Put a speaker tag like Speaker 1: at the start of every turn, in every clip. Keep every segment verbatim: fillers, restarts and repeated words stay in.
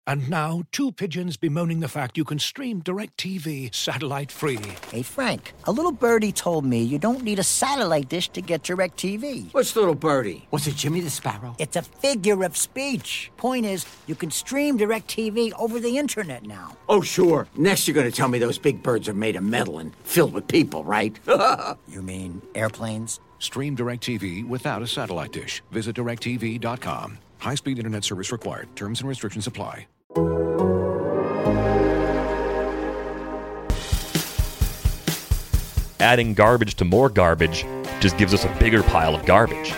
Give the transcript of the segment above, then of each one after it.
Speaker 1: And now, two pigeons bemoaning the fact you can stream DirecTV satellite-free.
Speaker 2: Hey, Frank, a little birdie told me you don't need a satellite dish to get DirecTV.
Speaker 3: What's little birdie? Was it Jimmy the Sparrow?
Speaker 2: It's a figure of speech. Point is, you can stream DirecTV over the internet now.
Speaker 3: Oh, sure. Next you're going to tell me those big birds are made of metal and filled with people, right?
Speaker 2: You mean airplanes?
Speaker 1: Stream DirecTV without a satellite dish. Visit direct T V dot com. High-speed internet service required. Terms and restrictions apply.
Speaker 4: Adding garbage to more garbage just gives us a bigger pile of garbage.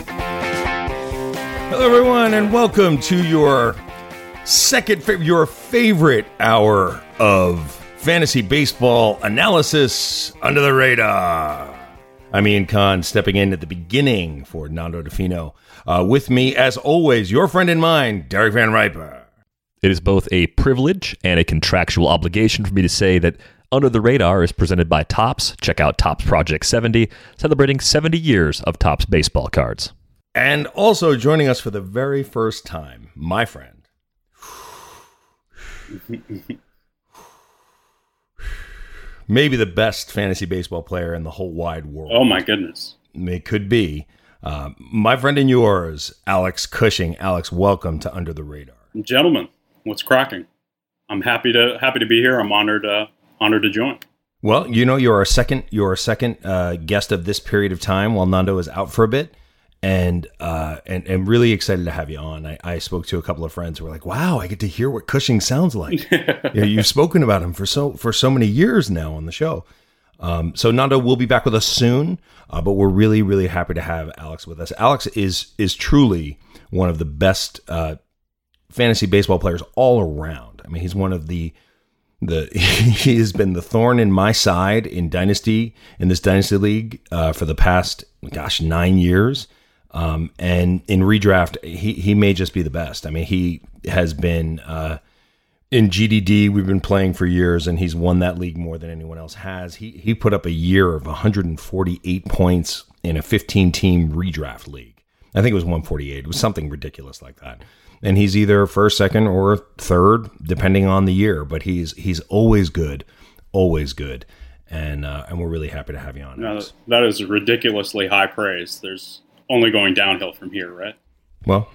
Speaker 5: Hello, everyone, and welcome to your second, fa- your favorite hour of fantasy baseball analysis under the radar. I'm Ian Kahn, stepping in at the beginning for Nando DeFino. Uh, with me, as always, your friend and mine, Derek Van Riper.
Speaker 4: It is both a privilege and a contractual obligation for me to say that Under the Radar is presented by Topps. Check out Topps Project seventy, celebrating seventy years of Topps baseball cards.
Speaker 5: And also joining us for the very first time, my friend. Maybe the best fantasy baseball player in the whole wide world.
Speaker 6: Oh, my goodness.
Speaker 5: It could be. Uh, my friend and yours, Alex Cushing. Alex, welcome to Under the Radar.
Speaker 6: Gentlemen, what's cracking? I'm happy to happy to be here. I'm honored uh, honored to join.
Speaker 5: Well, you know, you're our second you're our second uh, guest of this period of time while Nando is out for a bit, and uh, and and really excited to have you on. I, I spoke to a couple of friends who were like, "Wow, I get to hear what Cushing sounds like." You know, you've spoken about him for so for so many years now on the show. Um, so Nando will be back with us soon, uh, but we're really really happy to have Alex with us. Alex is is truly one of the best uh, fantasy baseball players all around. I mean, he's one of the the he has been the thorn in my side in dynasty in this dynasty league uh, for the past gosh nine years, um, and in redraft he he may just be the best. I mean, he has been uh, in G D D. We've been playing for years, and he's won that league more than anyone else has. He he put up a year of one hundred forty-eight points in a fifteen team redraft league. I think it was one forty-eight. It was something ridiculous like that. And he's either first, second, or third, depending on the year. But he's he's always good, always good, and uh, and we're really happy to have you on.
Speaker 6: No, that is ridiculously high praise. There's only going downhill from here, right?
Speaker 5: Well,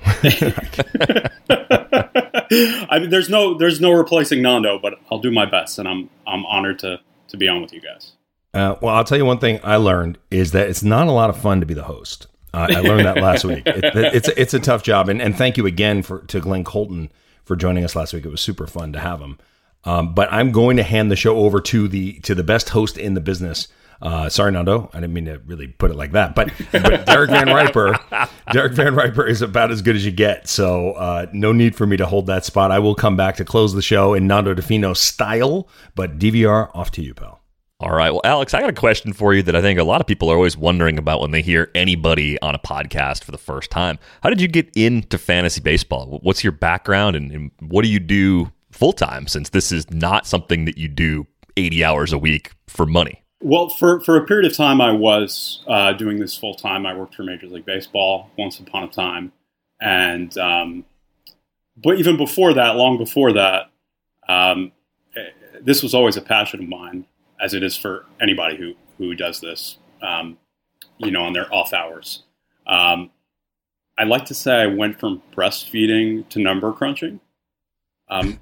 Speaker 6: I mean, there's no there's no replacing Nando, but I'll do my best, and I'm I'm honored to to be on with you guys.
Speaker 5: Uh, well, I'll tell you one thing I learned is that it's not a lot of fun to be the host. Uh, I learned that last week. It, it, it's it's a tough job, and, and thank you again for to Glenn Colton for joining us last week. It was super fun to have him. Um, but I'm going to hand the show over to the to the best host in the business. Uh, sorry, Nando, I didn't mean to really put it like that. But, but Derek Van Riper, Derek Van Riper is about as good as you get. So uh, no need for me to hold that spot. I will come back to close the show in Nando DeFino style. But D V R, off to you, pal.
Speaker 4: All right. Well, Alex, I got a question for you that I think a lot of people are always wondering about when they hear anybody on a podcast for the first time. How did you get into fantasy baseball? What's your background, and, and what do you do full-time, since this is not something that you do eighty hours a week for money?
Speaker 6: Well, for, for a period of time, I was uh, doing this full-time. I worked for Major League Baseball once upon a time. And um, but even before that, long before that, um, this was always a passion of mine, as it is for anybody who, who does this, um, you know, on their off hours. Um, I like to say I went from breastfeeding to number crunching. Um,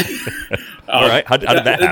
Speaker 4: All right. How, how did that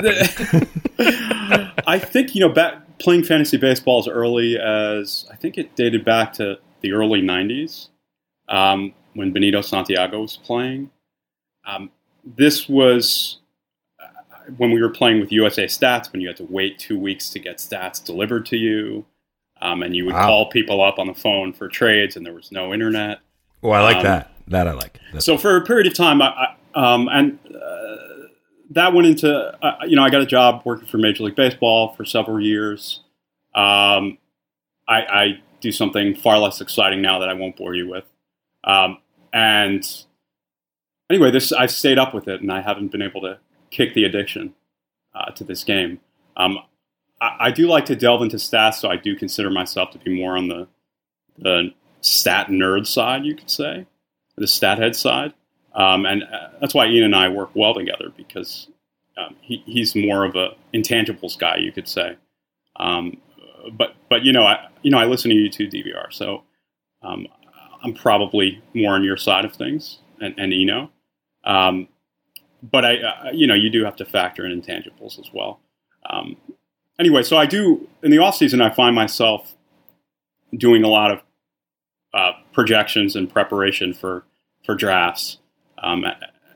Speaker 4: happen?
Speaker 6: I think, you know, back playing fantasy baseball as early as, I think it dated back to the early nineties, um, when Benito Santiago was playing. Um, this was when we were playing with U S A Stats, when you had to wait two weeks to get stats delivered to you, um, and you would wow. call people up on the phone for trades, and there was no internet.
Speaker 5: Oh, I like
Speaker 6: um,
Speaker 5: that. That I like. That's
Speaker 6: so for a period of time, I, I, um, and uh, that went into, uh, you know, I got a job working for Major League Baseball for several years. Um, I, I do something far less exciting now that I won't bore you with. Um, and anyway, this I've stayed up with it, and I haven't been able to kick the addiction uh, to this game. Um, I, I do like to delve into stats, so I do consider myself to be more on the the stat nerd side, you could say, the stat head side. Um, and uh, that's why Ian and I work well together, because um, he, he's more of a intangibles guy, you could say. Um, but but you know I you know I listen to you too, D V R. So um, I'm probably more on your side of things, and, and Eno. Um, but I uh, you know you do have to factor in intangibles as well. Um, anyway, so I do in the off season. I find myself doing a lot of uh, projections and preparation for for drafts. Um,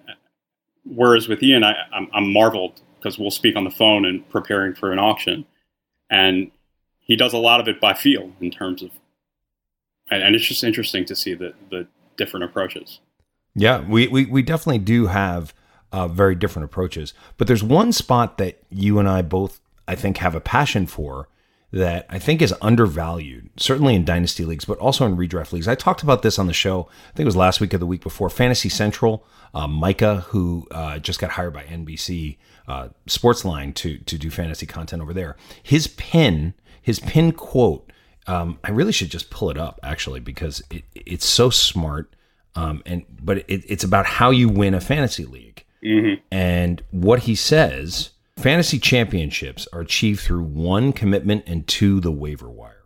Speaker 6: whereas with Ian, I, I'm, I'm marveled because we'll speak on the phone and preparing for an auction, and he does a lot of it by feel in terms of, and, and it's just interesting to see the, the different approaches.
Speaker 5: Yeah, we, we, we definitely do have uh, very different approaches, but there's one spot that you and I both, I think, have a passion for that I think is undervalued, certainly in dynasty leagues, but also in redraft leagues. I talked about this on the show, I think it was last week or the week before. Fantasy Central, uh, Micah, who uh, just got hired by N B C uh, Sportsline to to do fantasy content over there. His pin, his pin quote, um, I really should just pull it up actually, because it, it's so smart. Um, and but it, it's about how you win a fantasy league, mm-hmm. and what he says. Fantasy championships are achieved through one, commitment, and two, the waiver wire.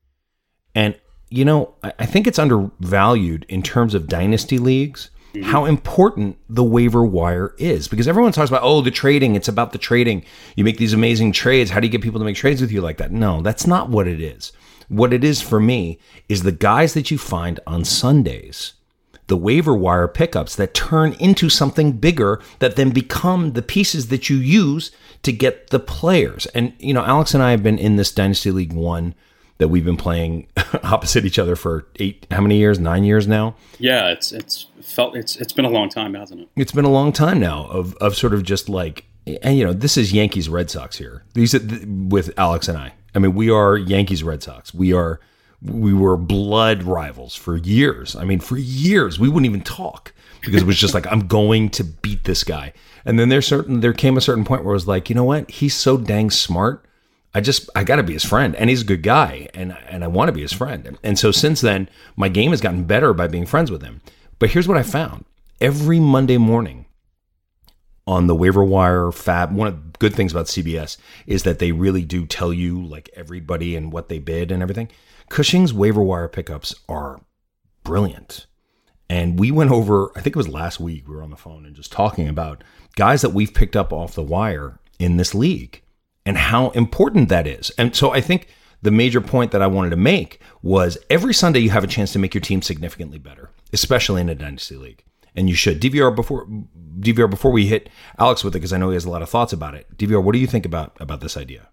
Speaker 5: And, you know, I think it's undervalued in terms of dynasty leagues, mm-hmm. how important the waiver wire is. Because everyone talks about, oh, the trading, it's about the trading. You make these amazing trades. How do you get people to make trades with you like that? No, that's not what it is. What it is for me is the guys that you find on Sundays, the waiver wire pickups that turn into something bigger that then become the pieces that you use to get the players. And, you know, Alex and I have been in this Dynasty League One that we've been playing opposite each other for eight, how many years? Nine years now?
Speaker 6: Yeah, it's it's felt it's it's been a long time, hasn't it?
Speaker 5: It's been a long time now of of sort of just like, and you know, this is Yankees Red Sox here. These with Alex and I. I mean, we are Yankees Red Sox. We are we were blood rivals for years. I mean, for years we wouldn't even talk because it was just like, I'm going to beat this guy. And then there's certain there came a certain point where I was like, you know what? He's so dang smart. I just I got to be his friend, and he's a good guy, and and I want to be his friend. And so since then, my game has gotten better by being friends with him. But here's what I found: every Monday morning on the waiver wire Fab, one of the good things about C B S is that they really do tell you like everybody and what they bid and everything. Cushing's waiver wire pickups are brilliant. And we went over, I think it was last week, we were on the phone and just talking about guys that we've picked up off the wire in this league and how important that is. And so I think the major point that I wanted to make was every Sunday you have a chance to make your team significantly better, especially in a dynasty league. And you should. D V R, before D V R, before we hit Alex with it, because I know he has a lot of thoughts about it. D V R, what do you think about, about this idea?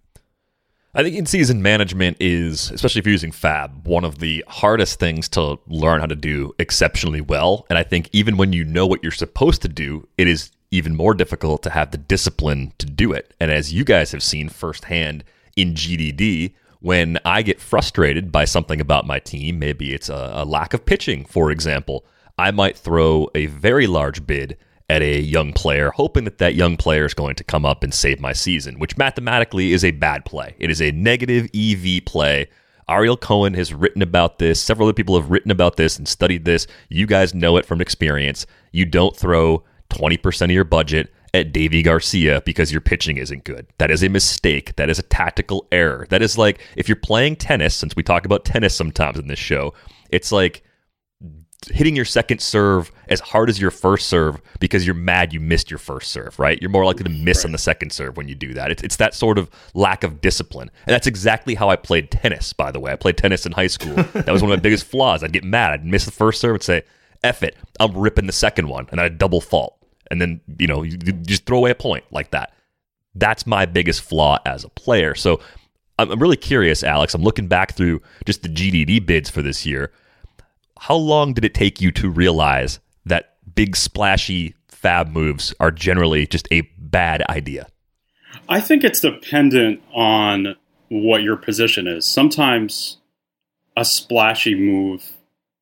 Speaker 4: I think in-season management is, especially if you're using Fab, one of the hardest things to learn how to do exceptionally well. And I think even when you know what you're supposed to do, it is even more difficult to have the discipline to do it. And as you guys have seen firsthand in G D D, when I get frustrated by something about my team, maybe it's a, a lack of pitching, for example, I might throw a very large bid at a young player, hoping that that young player is going to come up and save my season, which mathematically is a bad play. It is a negative E V play. Ariel Cohen has written about this. Several other people have written about this and studied this. You guys know it from experience. You don't throw twenty percent of your budget at Davy Garcia because your pitching isn't good. That is a mistake. That is a tactical error. That is like if you're playing tennis, since we talk about tennis sometimes in this show, it's like hitting your second serve as hard as your first serve because you're mad you missed your first serve, right? You're more likely to miss right. on the second serve when you do that. It's, it's that sort of lack of discipline. And that's exactly how I played tennis, by the way. I played tennis in high school. That was one of my biggest flaws. I'd get mad. I'd miss the first serve and say, F it, I'm ripping the second one. And I'd double fault. And then, you know, you, you just throw away a point like that. That's my biggest flaw as a player. So I'm, I'm really curious, Alex. I'm looking back through just the G D D bids for this year. How long did it take you to realize that big splashy Fab moves are generally just a bad idea?
Speaker 6: I think it's dependent on what your position is. Sometimes a splashy move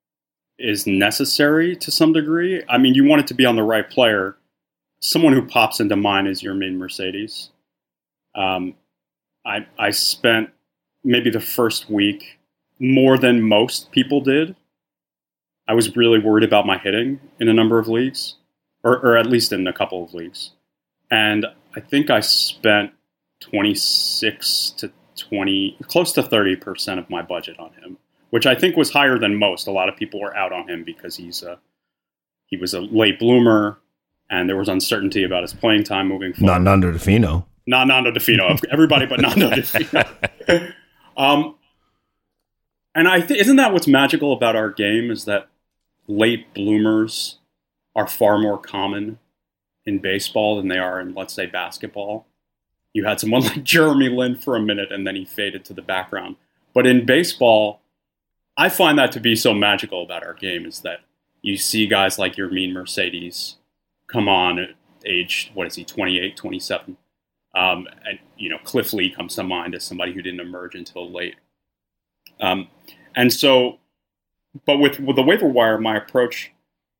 Speaker 6: is necessary to some degree. I mean, you want it to be on the right player. Someone who pops into mind is Yermin Mercedes. Um, I, I spent maybe the first week more than most people did. I was really worried about my hitting in a number of leagues. or, or at least in a couple of leagues. And I think I spent twenty-six to twenty, close to thirty percent of my budget on him, which I think was higher than most. A lot of people were out on him because he's a, he was a late bloomer, and there was uncertainty about his playing time moving forward.
Speaker 5: Not Nando DeFino.
Speaker 6: Not Nando DeFino. Everybody but Nando DeFino. um, and I think, isn't that what's magical about our game, is that late bloomers are far more common in baseball than they are in, let's say, basketball. You had someone like Jeremy Lin for a minute, and then he faded to the background. But in baseball, I find that to be so magical about our game, is that you see guys like Yermin Mercedes come on at age, what is he, twenty-eight, twenty-seven. Um, and, you know, Cliff Lee comes to mind as somebody who didn't emerge until late. Um, and so, but with, with the waiver wire, my approach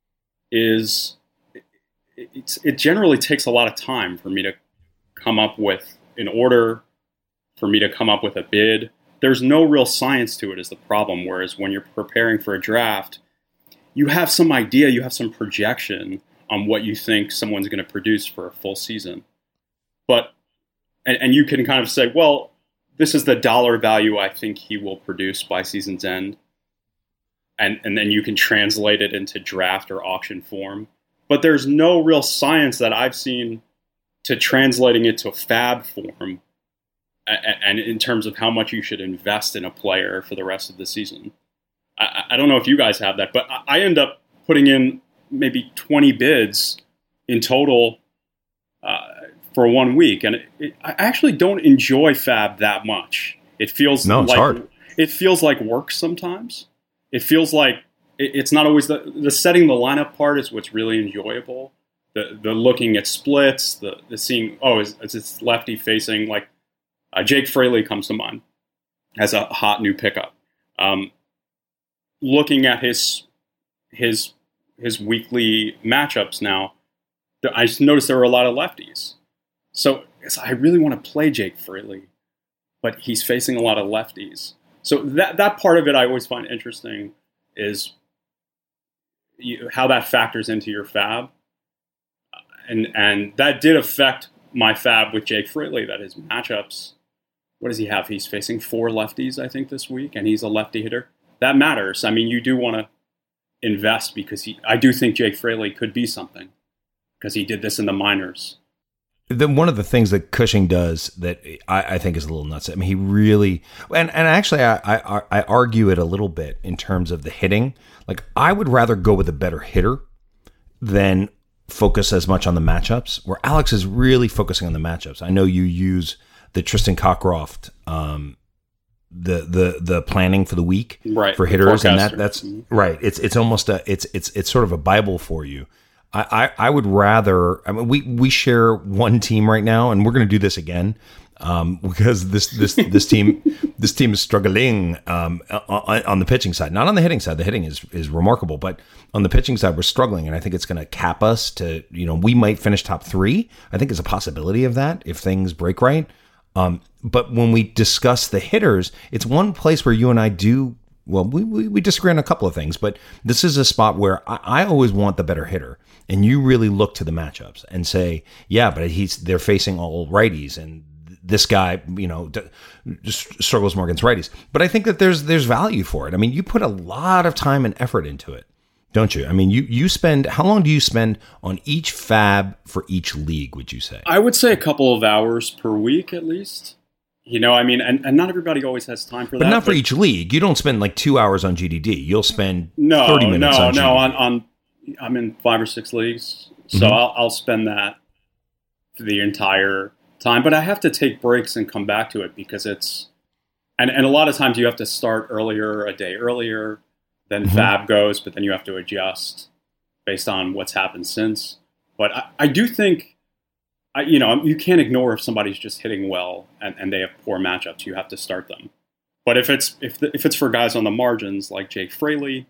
Speaker 6: is, it, it's, it generally takes a lot of time for me to come up with an order, for me to come up with a bid. There's no real science to it is the problem, whereas when you're preparing for a draft, you have some idea, you have some projection on what you think someone's going to produce for a full season. But And, and you can kind of say, well, this is the dollar value I think he will produce by season's end. And, and then you can translate it into draft or auction form. But there's no real science that I've seen to translating it to fab form and, and in terms of how much you should invest in a player for the rest of the season. I, I don't know if you guys have that, but I end up putting in maybe twenty bids in total uh, for one week, and it, it, I actually don't enjoy fab that much. It feels
Speaker 5: no, it's
Speaker 6: like
Speaker 5: hard.
Speaker 6: It feels like work sometimes. It feels like it, it's not always the the setting the lineup part is what's really enjoyable. The the looking at splits, the the seeing oh is, is this lefty facing, like uh, Jake Fraley comes to mind as a hot new pickup. Um, looking at his his his weekly matchups now, I just noticed there were a lot of lefties. So, so I really want to play Jake Fraley, but he's facing a lot of lefties. So that that part of it I always find interesting is you, how that factors into your fab. And and that did affect my fab with Jake Fraley, that his matchups, what does he have? He's facing four lefties, I think, this week, and he's a lefty hitter. That matters. I mean, you do want to invest because he, I do think Jake Fraley could be something because he did this in the minors.
Speaker 5: Then one of the things that Cushing does that I, I think is a little nuts. I mean, he really, and, and actually I, I I argue it a little bit in terms of the hitting. Like, I would rather go with a better hitter than focus as much on the matchups, where Alex is really focusing on the matchups. I know you use the Tristan Cockcroft, um, the the the planning for the week
Speaker 6: right,
Speaker 5: for hitters, and that
Speaker 6: forecaster.
Speaker 5: that's
Speaker 6: Mm-hmm.
Speaker 5: right. It's it's almost a it's it's it's sort of a Bible for you. I, I, I would rather. I mean, we we share one team right now, and we're going to do this again um, because this this this team this team is struggling um, on, on the pitching side, not on the hitting side. The hitting is is remarkable, but on the pitching side, we're struggling, and I think it's going to cap us to, you know, we might finish top three. I think there's a possibility of that if things break right. Um, but when we discuss the hitters, it's one place where you and I do. Well, we, we, we disagree on a couple of things, but this is a spot where I, I always want the better hitter. And you really look to the matchups and say, yeah, but he's they're facing all righties, and this guy, you know, d- just struggles more against righties. But I think that there's there's value for it. I mean, you put a lot of time and effort into it, don't you? I mean, you you spend, how long do you spend on each fab for each league, would you say?
Speaker 6: I would say a couple of hours per week at least. You know, I mean, and, and not everybody always has time for
Speaker 5: but
Speaker 6: that.
Speaker 5: Not not for
Speaker 6: but
Speaker 5: each league. You don't spend like two hours on G D D. You'll spend
Speaker 6: no,
Speaker 5: thirty minutes
Speaker 6: no,
Speaker 5: on G D D.
Speaker 6: no, on, on I'm in five or six leagues, so
Speaker 5: Mhm.
Speaker 6: I'll, I'll spend that for the entire time. But I have to take breaks and come back to it because it's, and, and a lot of times you have to start earlier, a day earlier, then
Speaker 5: Mhm.
Speaker 6: fab goes, but then you have to adjust based on what's happened since. But I, I do think, I, you know, you can't ignore if somebody's just hitting well and, and they have poor matchups. You have to start them. But if it's if the, if it's for guys on the margins like Jake Fraley,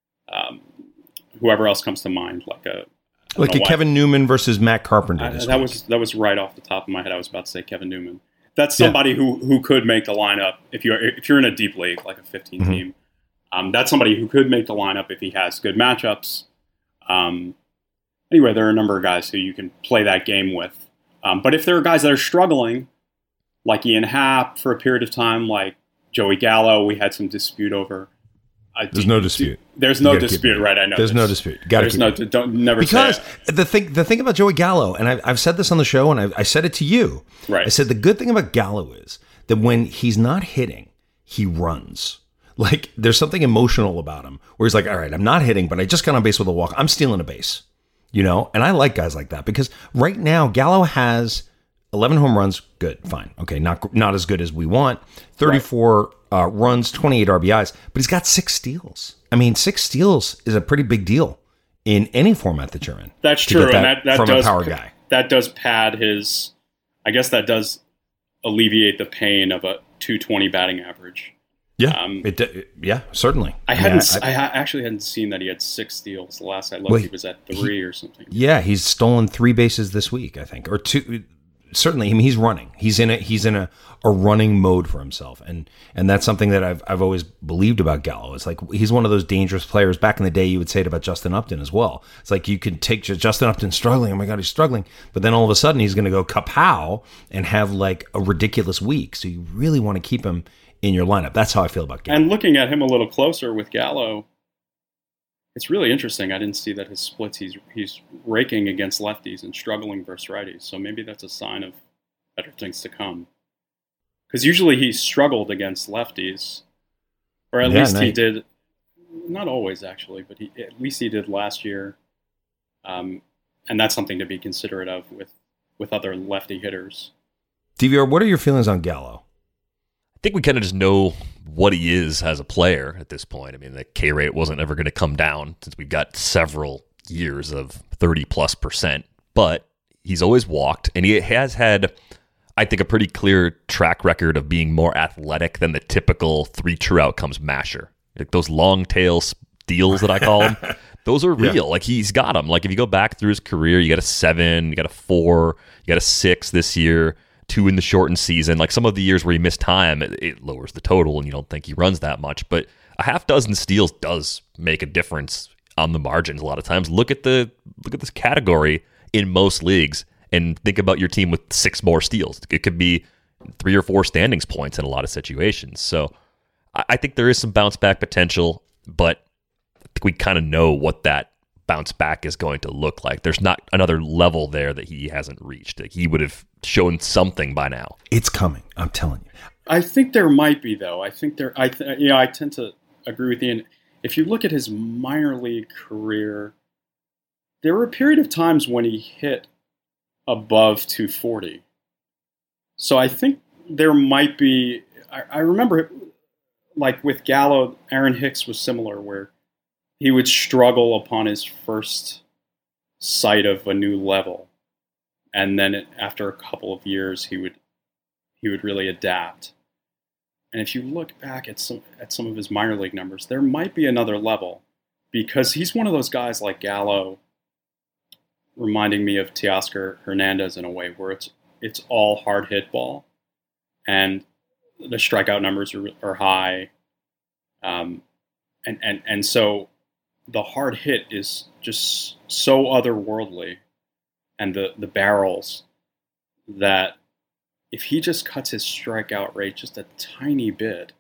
Speaker 6: um, whoever else comes to mind, like a I
Speaker 5: Like
Speaker 6: don't
Speaker 5: a
Speaker 6: know why-
Speaker 5: Kevin Newman versus Matt Carpenter.
Speaker 6: I-
Speaker 5: This
Speaker 6: that
Speaker 5: week.
Speaker 6: was that was right off the top of my head. I was about to say Kevin Newman. That's somebody who who could make the lineup if you're if you're in a deep league like a fifteen
Speaker 5: Mhm.
Speaker 6: team. Um, that's somebody who could make the lineup if he has good matchups. Um, anyway, there are a number of guys who you can play that game with. Um, but if there are guys that are struggling, like Ian Happ for a period of time, like Joey Gallo, we had some dispute over. Uh,
Speaker 5: There's
Speaker 6: do,
Speaker 5: no dispute.
Speaker 6: Do, there's no dispute, right? I know.
Speaker 5: There's no dispute. Got
Speaker 6: There's no. Don't never
Speaker 5: because
Speaker 6: say it.
Speaker 5: the thing the thing about Joey Gallo, and I've, I've said this on the show, and I, I said it to you.
Speaker 6: Right.
Speaker 5: I said the good thing about Gallo is that when he's not hitting, he runs. Like there's something emotional about him, where he's like, all right, I'm not hitting, but I just got on base with a walk. I'm stealing a base, you know. And I like guys like that because right now Gallo has eleven home runs. Good, fine, okay, not not as good as we want. thirty-four. Right. Uh, runs, twenty-eight R B Is, but he's got six steals. I mean, six steals is a pretty big deal in any format that you're in.
Speaker 6: That's true,
Speaker 5: that
Speaker 6: and that, that
Speaker 5: from
Speaker 6: does
Speaker 5: a power guy.
Speaker 6: That does pad his. I guess that does alleviate the pain of a two twenty batting average.
Speaker 5: Yeah,
Speaker 6: um,
Speaker 5: it, it, yeah, certainly.
Speaker 6: I hadn't.
Speaker 5: Yeah, I,
Speaker 6: I, I actually hadn't seen that he had six steals. The last I looked,
Speaker 5: well,
Speaker 6: he was at three
Speaker 5: he,
Speaker 6: or something.
Speaker 5: Yeah, he's stolen three bases this week, I think, or two. Certainly, I mean, he's running. He's in a he's in a, a running mode for himself, and and that's something that I've I've always believed about Gallo. It's like he's one of those dangerous players. Back in the day, you would say it about Justin Upton as well. It's like you could take Justin Upton struggling. Oh my God, he's struggling, but then all of a sudden he's going to go kapow and have like a ridiculous week. So you really want to keep him in your lineup. That's how I feel about Gallo.
Speaker 6: And looking at him a little closer with Gallo, it's really interesting. I didn't see that his splits, he's he's raking against lefties and struggling versus righties. So maybe that's a sign of better things to come. Because usually he struggled against lefties, or at
Speaker 5: yeah,
Speaker 6: least
Speaker 5: no,
Speaker 6: he did. Not always, actually, but he, at least he did last year. Um, and that's something to be considerate of with, with other lefty hitters.
Speaker 5: D V R, what are your feelings on Gallo?
Speaker 4: I think we kind of just know what he is as a player at this point. I mean, the K rate wasn't ever going to come down since we've got several years of thirty plus percent, but he's always walked, and he has had, I think, a pretty clear track record of being more athletic than the typical three true outcomes masher. Like those long tail steals that I call them, those are real. Yeah. Like he's got them. Like if you go back through his career, you got a seven, you got a four, you got a six this year, two in the shortened season. Like some of the years where he missed time, it, it lowers the total and you don't think he runs that much. But a half dozen steals does make a difference on the margins a lot of times. Look at the look at this category in most leagues and think about your team with six more steals. It could be three or four standings points in a lot of situations. So I, I think there is some bounce back potential, but I think we kind of know what that bounce back is going to look like. There's not another level there that he hasn't reached. Like he would have shown something by now.
Speaker 5: It's coming. I'm telling you.
Speaker 6: I think there might be, though. I think there. I th- yeah. I tend to agree with Ian. If you look at his minor league career, there were a period of times when he hit above two forty. So I think there might be. I, I remember, like with Gallo, Aaron Hicks was similar, where he would struggle upon his first sight of a new level, and then it, after a couple of years, he would he would really adapt. And if you look back at some at some of his minor league numbers, there might be another level, because he's one of those guys like Gallo, reminding me of Teoscar Hernandez in a way, where it's it's all hard hit ball, and the strikeout numbers are, are high, um, and and and so the hard hit is just so otherworldly, and the the barrels, that if he just cuts his strikeout rate just a tiny bit,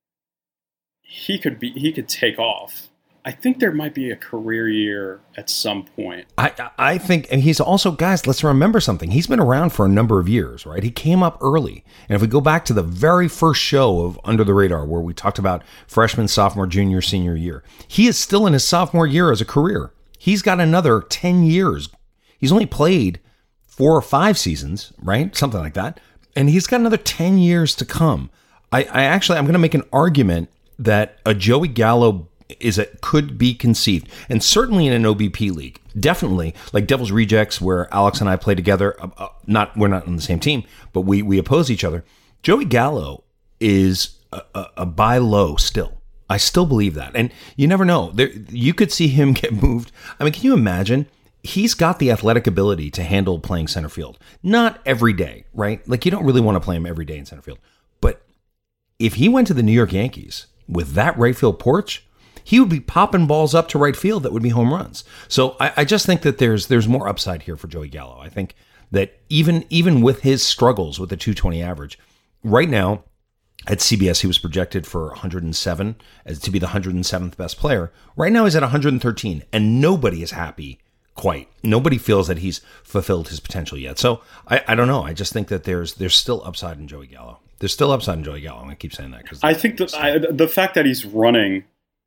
Speaker 6: he could be he could take off. I think there might be a career year at some point.
Speaker 5: I I think, and he's also, guys, let's remember something. He's been around for a number of years, right? He came up early. And if we go back to the very first show of Under the Radar, where we talked about freshman, sophomore, junior, senior year, he is still in his sophomore year as a career. He's got another ten years. He's only played four or five seasons, right? Something like that. And he's got another ten years to come. I, I actually, I'm going to make an argument that a Joey Gallo is a, could be conceived, and certainly in an O B P league, definitely like Devil's Rejects, where Alex and I play together. Uh, uh, not we're not on the same team, but we we oppose each other. Joey Gallo is a, a, a buy low still. I still believe that, and you never know. There, you could see him get moved. I mean, can you imagine? He's got the athletic ability to handle playing center field. Not every day, right? Like you don't really want to play him every day in center field, but if he went to the New York Yankees with that right field porch, he would be popping balls up to right field that would be home runs. So I, I just think that there's there's more upside here for Joey Gallo. I think that even even with his struggles with the two twenty average, right now at C B S he was projected for one hundred seven as to be the one hundred seventh best player. Right now he's at one hundred thirteen, and nobody is happy. Quite. Nobody feels that he's fulfilled his potential yet. So I, I don't know. I just think that there's there's still upside in Joey Gallo. There's still upside in Joey Gallo. I'm going to keep saying that. Cause
Speaker 6: I think the, I, the fact that he's running,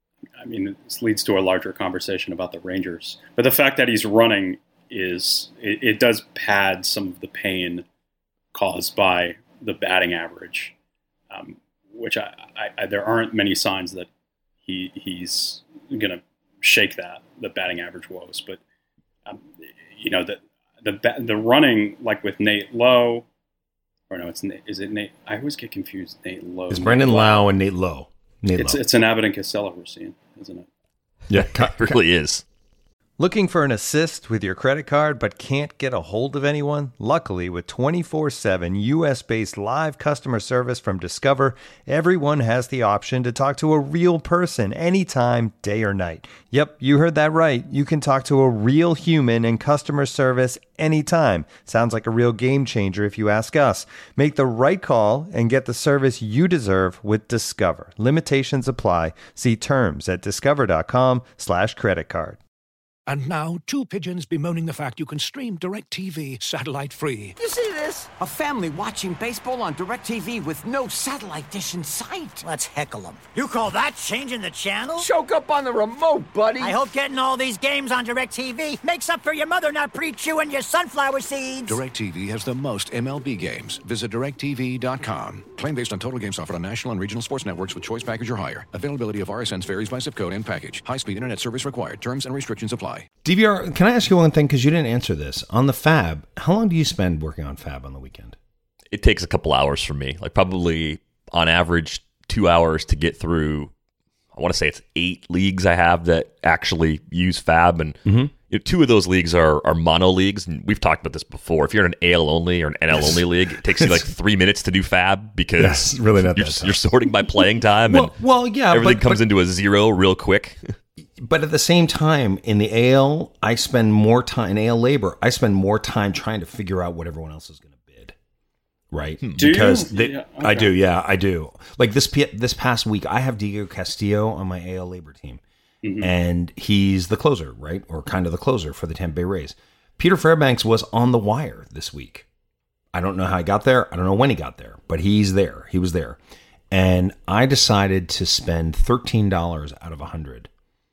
Speaker 6: I mean, this leads to a larger conversation about the Rangers. But the fact that he's running is, it, it does pad some of the pain caused by the batting average, um, which I, I, I, there aren't many signs that he he's going to shake that, the batting average woes. But Um, you know, the, the the running, like with Nate Lowe, or no, it's Nate, is it Nate? I always get confused. Nate Lowe.
Speaker 5: It's Brendan Lau and Nate Lowe. Nate
Speaker 6: it's
Speaker 5: Lowe.
Speaker 6: it's an Abbott and Costello routine, isn't it?
Speaker 5: Yeah,
Speaker 4: It really is.
Speaker 7: Looking for an assist with your credit card but can't get a hold of anyone? Luckily, with twenty-four seven U S-based live customer service from Discover, everyone has the option to talk to a real person anytime, day or night. Yep, you heard that right. You can talk to a real human in customer service anytime. Sounds like a real game changer if you ask us. Make the right call and get the service you deserve with Discover. Limitations apply. See terms at discover.com slash credit card.
Speaker 1: And now, two pigeons bemoaning the fact you can stream DirecTV satellite-free.
Speaker 3: You see this? A family watching baseball on DirecTV with no satellite dish in sight.
Speaker 2: Let's heckle them. You call that changing the channel?
Speaker 3: Choke up on the remote, buddy.
Speaker 2: I hope getting all these games on DirecTV makes up for your mother not pre-chewing your sunflower seeds.
Speaker 1: DirecTV has the most M L B games. Visit direct T V dot com. Claim based on total games offered on national and regional sports networks with choice package or higher. Availability of R S Ns varies by zip code and package. High-speed internet service required. Terms and restrictions apply.
Speaker 5: D V R, can I ask you one thing? Because you didn't answer this. On the Fab, how long do you spend working on Fab on the weekend?
Speaker 4: It takes a couple hours for me, like probably on average two hours to get through. I want to say it's eight leagues I have that actually use Fab, and mm-hmm. you know, two of those leagues are, are mono leagues. And we've talked about this before. If you're in an A L only or an N L only league, it takes you like three minutes to do Fab because
Speaker 5: yes, really not
Speaker 4: you're,
Speaker 5: that
Speaker 4: you're sorting by playing time, and
Speaker 5: well, well, yeah,
Speaker 4: everything
Speaker 5: but,
Speaker 4: comes
Speaker 5: but,
Speaker 4: into a zero real quick.
Speaker 5: But at the same time, in the A L, I spend more time in A L labor. I spend more time trying to figure out what everyone else is going to bid, right?
Speaker 6: Do
Speaker 5: because
Speaker 6: you?
Speaker 5: They,
Speaker 6: Yeah, okay.
Speaker 5: I do, yeah, I do. Like this this past week, I have Diego Castillo on my A L labor team, mm-hmm. and he's the closer, right, or kind of the closer for the Tampa Bay Rays. Peter Fairbanks was on the wire this week. I don't know how he got there. I don't know when he got there, but he's there. He was there, and I decided to spend thirteen dollars out of a hundred.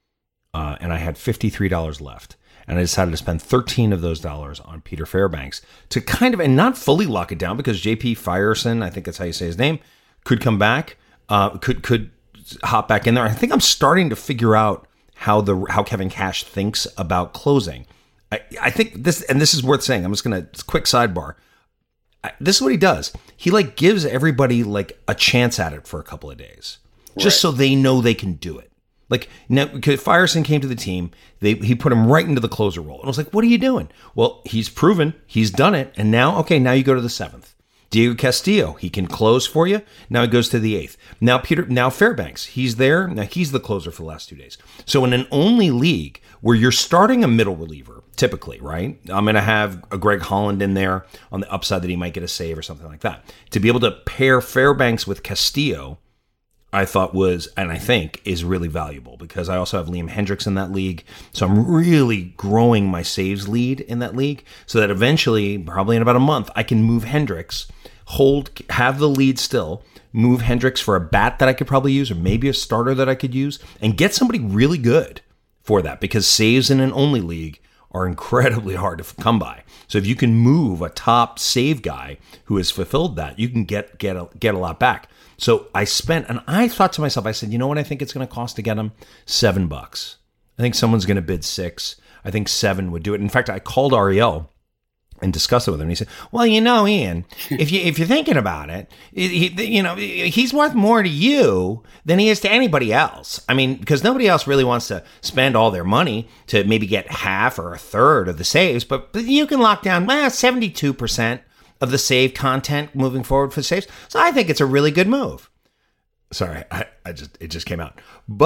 Speaker 5: Uh, and I had fifty-three dollars left. And I decided to spend thirteen of those dollars on Peter Fairbanks to kind of, and not fully lock it down because J P Fyerson, I think that's how you say his name, could come back, uh, could could hop back in there. I think I'm starting to figure out how the how Kevin Cash thinks about closing. I, I think this, and this is worth saying, I'm just going to, quick sidebar. I, this is what he does. He like gives everybody like a chance at it for a couple of days, just right. so they know they can do it. Like, now, because Fyerson came to the team, they he put him right into the closer role. And I was like, what are you doing? Well, he's proven, he's done it. And now, okay, now you go to the seventh. Diego Castillo, he can close for you. Now he goes to the eighth. Now Peter, now Fairbanks, he's there. Now he's the closer for the last two days. So in an only league where you're starting a middle reliever, typically, right? I'm going to have a Greg Holland in there on the upside that he might get a save or something like that. To be able to pair Fairbanks with Castillo, I thought was, and I think is really valuable because I also have Liam Hendricks in that league. So I'm really growing my saves lead in that league so that eventually, probably in about a month, I can move Hendricks, hold, have the lead still, move Hendricks for a bat that I could probably use or maybe a starter that I could use and get somebody really good for that because saves in an only league are incredibly hard to come by. So if you can move a top save guy who has fulfilled that, you can get get a, get a lot back. So I spent, and I thought to myself, I said, you know what I think it's going to cost to get him? Seven bucks. I think someone's going to bid six. I think seven would do it. In fact, I called Ariel and discussed it with him. And he said, well, you know, Ian, if you if you're thinking about it, he, you know, he's worth more to you than he is to anybody else. I mean, because nobody else really wants to spend all their money to maybe get half or a third of the saves, but, but you can lock down well seventy-two percent of the save content moving forward for saves. So I think it's a really good move. Sorry, I, I just it just came out. But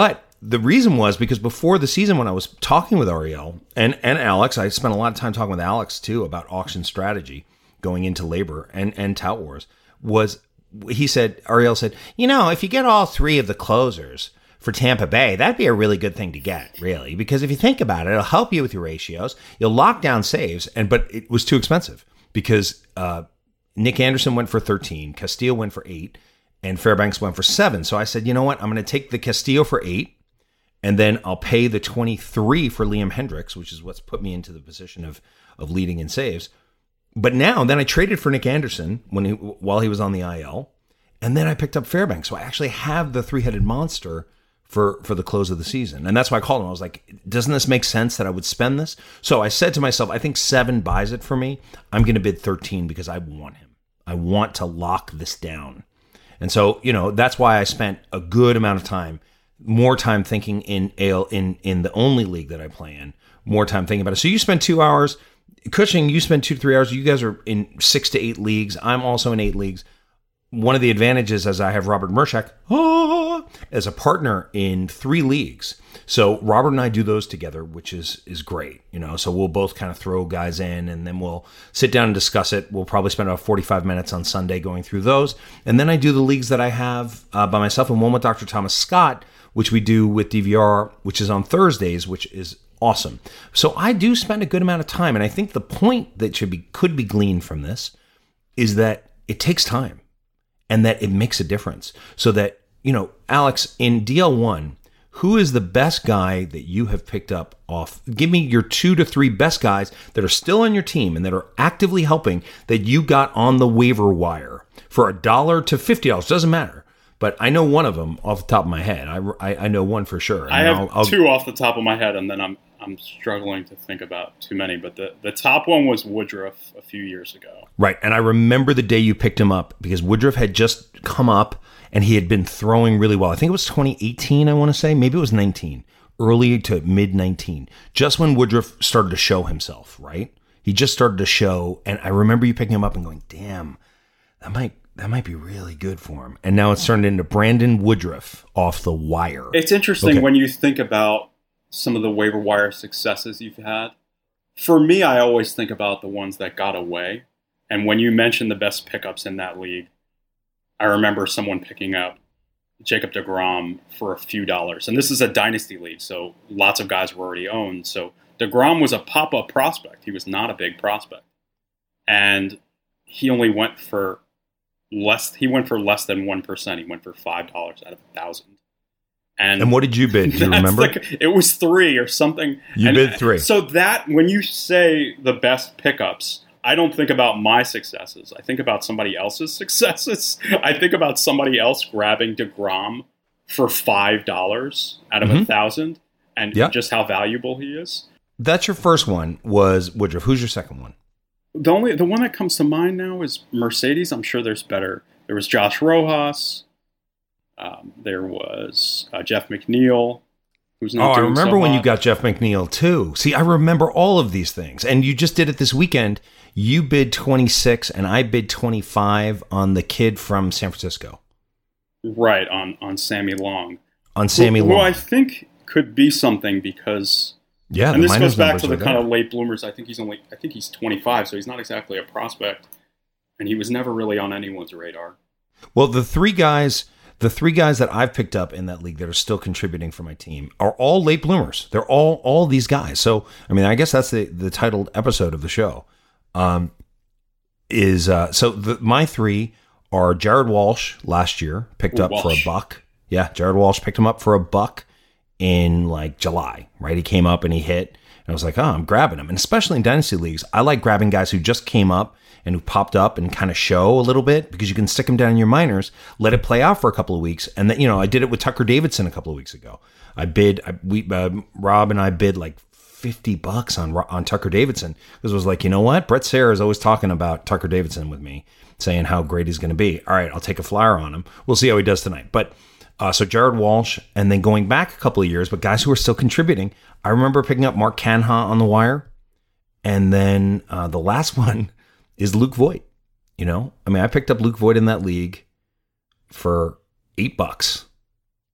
Speaker 5: the reason was because before the season, when I was talking with Ariel and, and Alex, I spent a lot of time talking with Alex too about auction strategy going into labor and, and Tout Wars, was he said, Ariel said, you know, if you get all three of the closers for Tampa Bay, that'd be a really good thing to get, really, because if you think about it, it'll help you with your ratios. You'll lock down saves, and but it was too expensive because uh, Nick Anderson went for thirteen, Castillo went for eight, and Fairbanks went for seven. So I said, you know what? I'm going to take the Castillo for eight, and then I'll pay the twenty-three for Liam Hendriks, which is what's put me into the position of of leading in saves. But now, then I traded for Nick Anderson when he, while he was on the I L, and then I picked up Fairbanks. So I actually have the three-headed monster for, for the close of the season. And that's why I called him. I was like, doesn't this make sense that I would spend this? So I said to myself, I think seven buys it for me. I'm going to bid thirteen because I want him. I want to lock this down. And so, you know, that's why I spent a good amount of time, more time thinking in A L, in, in the only league that I play in, more time thinking about it. So you spend two hours. Cushing, you spend two to three hours. You guys are in six to eight leagues. I'm also in eight leagues. One of the advantages is I have Robert Mershak ah, as a partner in three leagues. So Robert and I do those together, which is is great. You know, so we'll both kind of throw guys in, and then we'll sit down and discuss it. We'll probably spend about forty-five minutes on Sunday going through those, and then I do the leagues that I have uh, by myself, and one with Doctor Thomas Scott, which we do with D V R, which is on Thursdays, which is awesome. So I do spend a good amount of time, and I think the point that should be could be gleaned from this is that it takes time. And that it makes a difference. So that, you know, Alex, in D L one, who is the best guy that you have picked up off? Give me your two to three best guys that are still on your team and that are actively helping that you got on the waiver wire for a dollar to fifty dollars. Doesn't matter. But I know one of them off the top of my head. I, I, I know one for sure.
Speaker 6: I have
Speaker 5: I'll, I'll,
Speaker 6: two off the top of my head, and then I'm I'm struggling to think about too many. But the, the top one was Woodruff a few years ago.
Speaker 5: Right. And I remember the day you picked him up because Woodruff had just come up and he had been throwing really well. I think it was twenty eighteen, I want to say. Maybe it was nineteen. Early to mid nineteen. Just when Woodruff started to show himself, right? He just started to show. And I remember you picking him up and going, damn, that might that might be really good for him. And now it's turned into Brandon Woodruff off the wire.
Speaker 6: It's interesting
Speaker 5: Okay.
Speaker 6: when you think about some of the waiver wire successes you've had. For me, I always think about the ones that got away. And when you mentioned the best pickups in that league, I remember someone picking up Jacob deGrom for a few dollars. And this is a dynasty league, so lots of guys were already owned. So deGrom was a pop-up prospect. He was not a big prospect. And he only went for less he went for less than one percent. He went for five dollars out of a thousand. And,
Speaker 5: And what did you bid? Do you remember?
Speaker 6: Like, it was three or something.
Speaker 5: You
Speaker 6: And
Speaker 5: bid three.
Speaker 6: So that, when you say the best pickups, I don't think about my successes. I think about somebody else's successes. I think about somebody else grabbing deGrom for five dollars out of a
Speaker 5: Mhm.
Speaker 6: thousand, and
Speaker 5: Yeah.
Speaker 6: just how valuable he is.
Speaker 5: That's your first one was Woodruff. Who's your second one?
Speaker 6: The only the one that comes to mind now is Mercedes. I'm sure there's better. There was Josh Rojas. Um, there was uh, Jeff McNeil, who's not
Speaker 5: Oh, I
Speaker 6: doing
Speaker 5: remember
Speaker 6: so
Speaker 5: when you
Speaker 6: hot.
Speaker 5: got Jeff McNeil too. See, I remember all of these things. And you just did it this weekend. You bid twenty-six and I bid twenty-five on the kid from San Francisco.
Speaker 6: Right, on, on Sammy Long.
Speaker 5: On Sammy
Speaker 6: who,
Speaker 5: Long.
Speaker 6: Who I think could be something because...
Speaker 5: yeah,
Speaker 6: and
Speaker 5: the
Speaker 6: this
Speaker 5: minors
Speaker 6: goes back
Speaker 5: numbers
Speaker 6: to the
Speaker 5: are
Speaker 6: kind
Speaker 5: there.
Speaker 6: of late bloomers. I think he's only... I think he's twenty-five, so he's not exactly a prospect. And he was never really on anyone's radar.
Speaker 5: Well, the three guys, the three guys that I've picked up in that league that are still contributing for my team are all late bloomers. They're all all these guys. So, I mean, I guess that's the the titled episode of the show. Um, is uh, so the, my three are Jared Walsh last year picked
Speaker 6: Ooh,
Speaker 5: up for a
Speaker 6: Walsh.
Speaker 5: buck. Yeah, Jared Walsh picked him up for a buck in like July. Right, he came up and he hit. And I was like, oh, I'm grabbing him. And especially in dynasty leagues, I like grabbing guys who just came up and who popped up and kind of show a little bit because you can stick them down in your minors, let it play out for a couple of weeks. And then, you know, I did it with Tucker Davidson a couple of weeks ago. I bid, I, we, uh, Rob and I bid like fifty bucks on on Tucker Davidson because it was like, you know what? Brett Sayre is always talking about Tucker Davidson with me, saying how great he's going to be. All right, I'll take a flyer on him. We'll see how he does tonight. But uh, so Jared Walsh, and then going back a couple of years, but guys who are still contributing. I remember picking up Mark Canha on the wire. And then uh, the last one is Luke Voigt. You know, I mean, I picked up Luke Voigt in that league for eight bucks.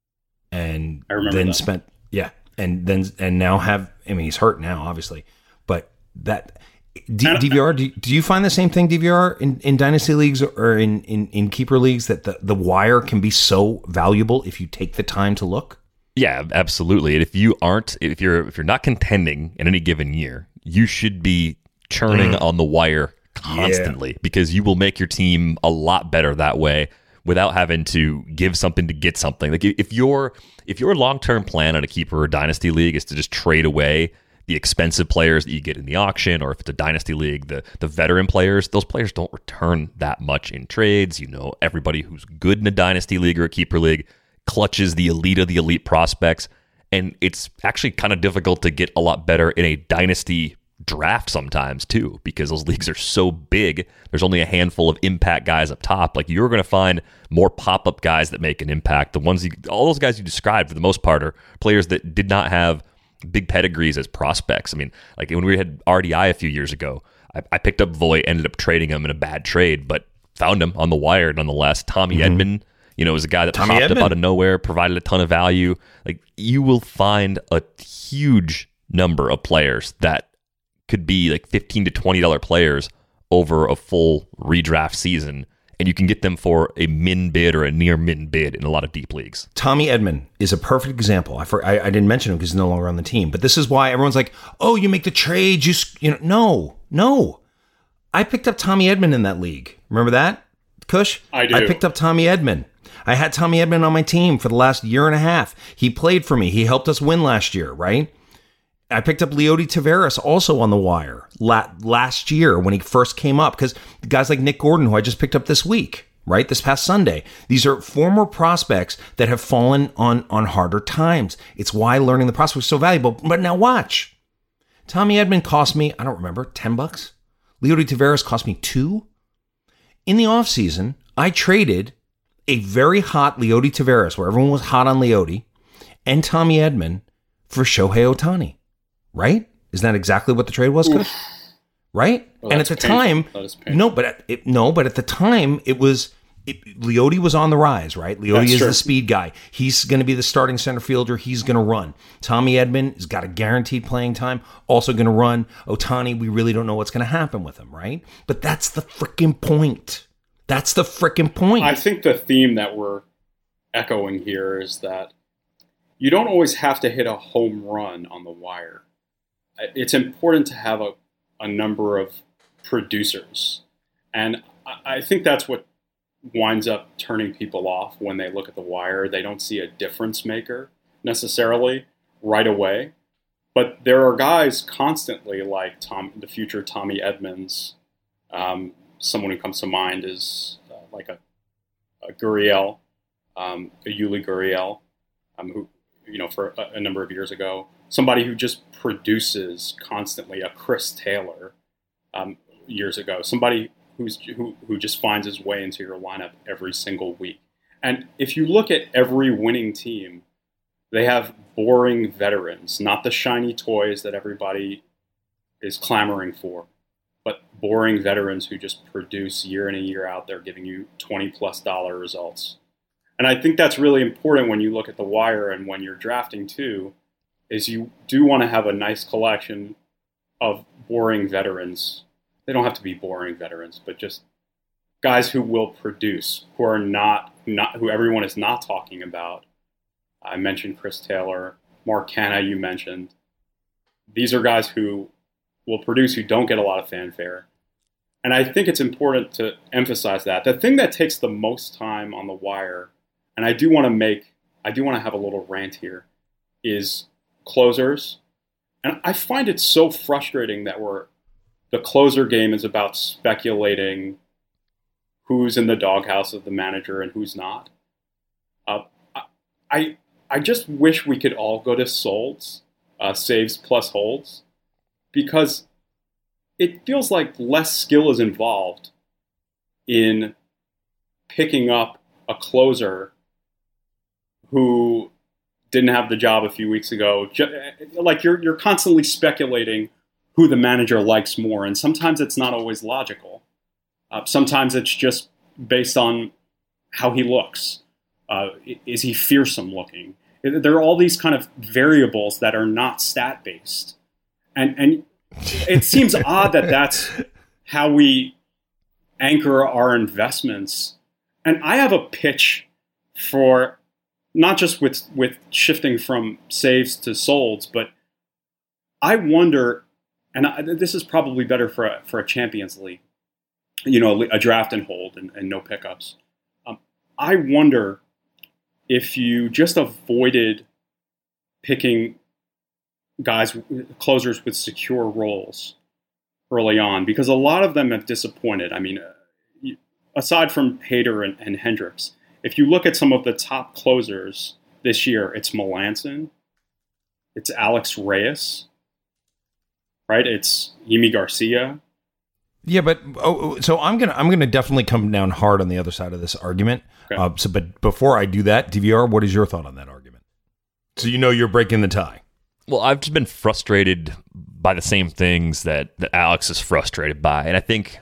Speaker 5: and
Speaker 6: I remember
Speaker 5: then
Speaker 6: that.
Speaker 5: spent yeah, and then and now have. I mean, he's hurt now, obviously, but that. D- D V R, do, do you find the same thing, D V R, in, in dynasty leagues or in, in, in keeper leagues, that the, the wire can be so valuable if you take the time to look?
Speaker 4: Yeah, absolutely. And if you aren't, if you're if you're not contending in any given year, you should be churning mm. on the wire constantly, yeah. because you will make your team a lot better that way without having to give something to get something. Like if your if your long-term plan on a keeper or dynasty league is to just trade away the expensive players that you get in the auction, or if it's a dynasty league, the the veteran players, those players don't return that much in trades. You know, everybody who's good in a dynasty league or a keeper league clutches the elite of the elite prospects, and it's actually kind of difficult to get a lot better in a dynasty draft sometimes too, because those leagues are so big. There's only a handful of impact guys up top. Like, you're going to find more pop-up guys that make an impact. The ones you, all those guys you described, for the most part, are players that did not have big pedigrees as prospects. I mean, like when we had R D I a few years ago, I, I picked up Voit, ended up trading him in a bad trade, but found him on the wire nonetheless. Tommy mm-hmm. Edman, you know, was a guy that Tommy popped Edman. up out of nowhere, provided a ton of value. Like, you will find a huge number of players that could be like fifteen to twenty dollars players over a full redraft season, and you can get them for a min bid or a near min bid in a lot of deep leagues. Tommy
Speaker 5: Edman is a perfect example. I, for, I, I didn't mention him because he's no longer on the team, but this is why everyone's like, oh, you make the trade. You, you know, no, no. I picked up Tommy Edman in that league. Remember that, Kush?
Speaker 6: I do.
Speaker 5: I picked up Tommy Edman. I had Tommy Edman on my team for the last year and a half. He played for me. He helped us win last year, right? I picked up Leody Taveras also on the wire last year when he first came up, because guys like Nick Gordon, who I just picked up this week, right, this past Sunday, these are former prospects that have fallen on, on harder times. It's why learning the prospects is so valuable. But now watch. Tommy Edman cost me, I don't remember, ten bucks. Leody Taveras cost me two. In the offseason, I traded a very hot Leody Taveras, where everyone was hot on Leody, and Tommy Edman for Shohei Ohtani. Right? Isn't that exactly what the trade was, Kush? Right?
Speaker 6: Well,
Speaker 5: and at the
Speaker 6: painful.
Speaker 5: time, no, but at, it, no, but at the time, it was it, Leody was on the rise, right? Leody
Speaker 6: That's
Speaker 5: is
Speaker 6: true.
Speaker 5: the speed guy. He's going to be the starting center fielder. He's going to run. Tommy Edman has got a guaranteed playing time, also going to run. Ohtani, we really don't know what's going to happen with him, right? But that's the freaking point. That's the freaking point.
Speaker 6: I think the theme that we're echoing here is that you don't always have to hit a home run on the wire. It's important to have a, a number of producers. And I, I think that's what winds up turning people off when they look at the wire. They don't see a difference maker necessarily right away. But there are guys constantly like Tom, the future Tommy Edmonds. Um, someone who comes to mind is uh, like a, a Gurriel, um, a Yuli Gurriel, um, who, you know, for a, a number of years ago. Somebody who just produces constantly, a Chris Taylor um, years ago. Somebody who's who, who just finds his way into your lineup every single week. And if you look at every winning team, they have boring veterans, not the shiny toys that everybody is clamoring for, but boring veterans who just produce year in and year out. They're giving you twenty plus dollar results. And I think that's really important when you look at the wire and when you're drafting too, is you do want to have a nice collection of boring veterans. They don't have to be boring veterans, but just guys who will produce, who are not, not who everyone is not talking about. I mentioned Chris Taylor, Mark Canha you mentioned. These are guys who will produce, who don't get a lot of fanfare. And I think it's important to emphasize that. The thing that takes the most time on the wire, and I do want to make, I do want to have a little rant here, is closers. And I find it so frustrating that we're the closer game is about speculating who's in the doghouse of the manager and who's not. Uh, I I just wish we could all go to Solds, uh, saves plus holds, because it feels like less skill is involved in picking up a closer who didn't have the job a few weeks ago. Like you're you're constantly speculating who the manager likes more, and sometimes it's not always logical. Uh, sometimes it's just based on how he looks. Uh, is he fearsome looking? There are all these kind of variables that are not stat based, and and it seems odd that that's how we anchor our investments. And I have a pitch for not just with with shifting from saves to solds, but I wonder, and I, this is probably better for a, for a Champions League, you know, a draft and hold and, and no pickups. Um, I wonder if you just avoided picking guys, closers with secure roles early on, because a lot of them have disappointed. I mean, uh, aside from Hader and, and Hendricks, if you look at some of the top closers this year, it's Melanson, it's Alex Reyes, right? It's Yimi Garcia.
Speaker 5: Yeah, but oh, so I'm gonna I'm gonna definitely come down hard on the other side of this argument.
Speaker 6: Okay.
Speaker 5: Uh, so, but before I do that, D V R, what is your thought on that argument? So you know you're breaking the tie.
Speaker 4: Well, I've just been frustrated by the same things that, that Alex is frustrated by. And I think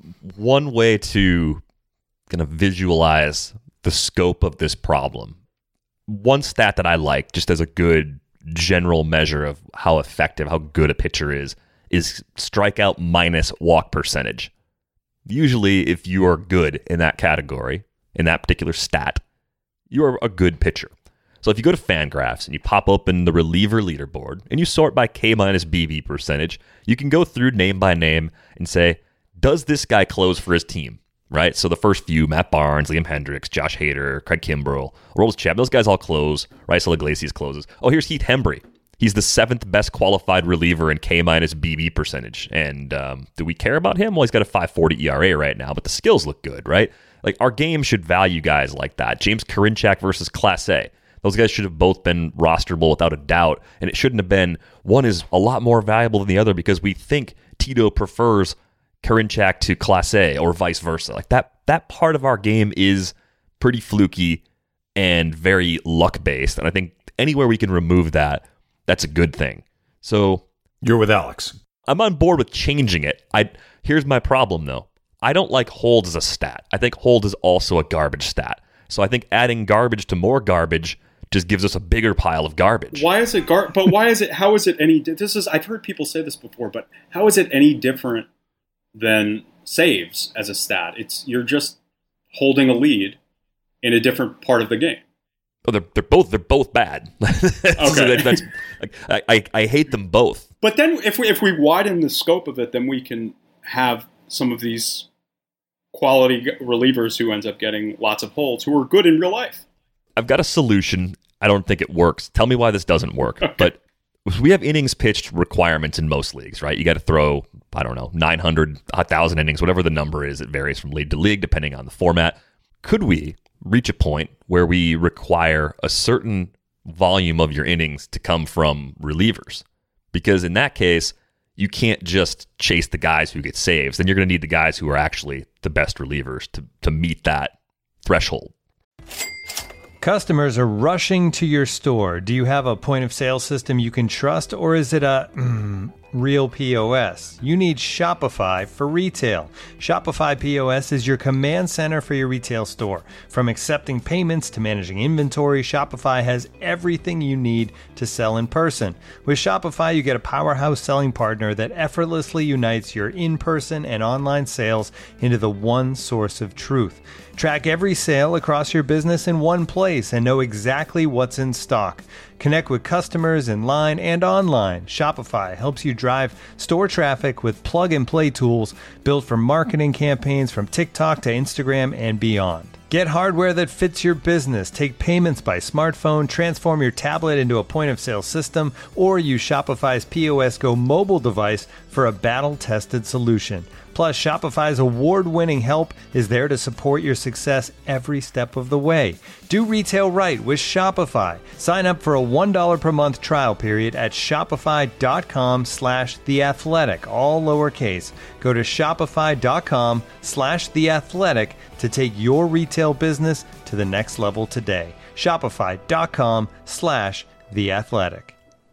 Speaker 4: one way to kind of visualize the scope of this problem, one stat that I like just as a good general measure of how effective, how good a pitcher is, is strikeout minus walk percentage. Usually, if you are good in that category, in that particular stat, you are a good pitcher. So if you go to Fangraphs and you pop open the reliever leaderboard and you sort by K minus B B percentage, you can go through name by name and say, does this guy close for his team? Right? So the first few, Matt Barnes, Liam Hendricks, Josh Hader, Craig Kimbrell, Aroldis Chapman, those guys all close. Raisel Iglesias closes. Oh, here's Heath Hembry. He's the seventh best qualified reliever in K minus B B percentage. And um, do we care about him? Well, he's got a five forty E R A right now, but the skills look good, right? Like, our game should value guys like that. James Karinchak versus Class A. Those guys should have both been rosterable without a doubt, and it shouldn't have been one is a lot more valuable than the other because we think Tito prefers Karinchak to Class A or vice versa. Like that that part of our game is pretty fluky and very luck-based, and I think anywhere we can remove that, that's a good thing. So
Speaker 5: you're with Alex.
Speaker 4: I'm on board with changing it. I here's my problem, though. I don't like hold as a stat. I think hold is also a garbage stat. So I think adding garbage to more garbage just gives us a bigger pile of garbage.
Speaker 6: Why is it gar? But why is it? How is it any? This is I've heard people say this before, but how is it any different than saves as a stat? It's you're just holding a lead in a different part of the game.
Speaker 4: Oh, they're they're both they're both bad.
Speaker 6: Okay,
Speaker 4: that's, like, I, I I hate them both.
Speaker 6: But then if we if we widen the scope of it, then we can have some of these quality relievers who ends up getting lots of holds who are good in real life.
Speaker 4: I've got a solution. I don't think it works. Tell me why this doesn't work. Okay. But we have innings pitched requirements in most leagues, right? You got to throw, I don't know, nine hundred, one thousand innings, whatever the number is. It varies from league to league depending on the format. Could we reach a point where we require a certain volume of your innings to come from relievers? Because in that case, you can't just chase the guys who get saves. Then you're going to need the guys who are actually the best relievers to, to meet that threshold.
Speaker 7: Customers are rushing to your store. Do you have a point of sale system you can trust, or is it a mm, real P O S? You need Shopify for retail. Shopify P O S is your command center for your retail store. From accepting payments to managing inventory, Shopify has everything you need to sell in person. With Shopify, you get a powerhouse selling partner that effortlessly unites your in-person and online sales into the one source of truth. Track every sale across your business in one place and know exactly what's in stock. Connect with customers in line and online. Shopify helps you drive store traffic with plug-and-play tools built for marketing campaigns from TikTok to Instagram and beyond. Get hardware that fits your business. Take payments by smartphone, transform your tablet into a point-of-sale system, or use Shopify's P O S Go mobile device for a battle-tested solution. Plus, Shopify's award-winning help is there to support your success every step of the way. Do retail right with Shopify. Sign up for a one dollar per month trial period at shopify.com slash theathletic, all lowercase. Go to shopify.com slash theathletic to take your retail business to the next level today. Shopify.com slash theathletic.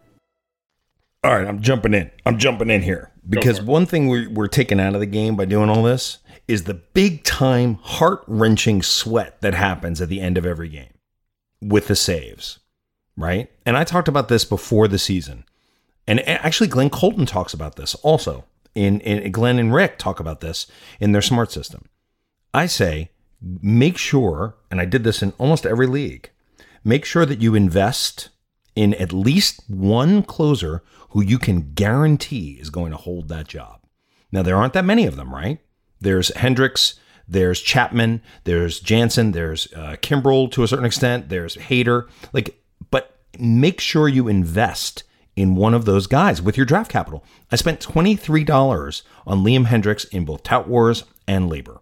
Speaker 5: All right, I'm jumping in. I'm jumping in here. Because one thing we're, we're taking out of the game by doing all this is the big-time, heart-wrenching sweat that happens at the end of every game with the saves. right? And I talked about this before the season. And actually, Glenn Colton talks about this also. In, in Glenn and Rick talk about this in their smart system. I say, make sure, and I did this in almost every league, make sure that you invest in at least one closer who you can guarantee is going to hold that job. Now, there aren't that many of them, right? There's Hendricks, there's Chapman, there's Jansen, there's uh, Kimbrel to a certain extent, there's Hader. Like, but make sure you invest in one of those guys with your draft capital. I spent twenty-three dollars on Liam Hendricks in both Tout Wars and Labor.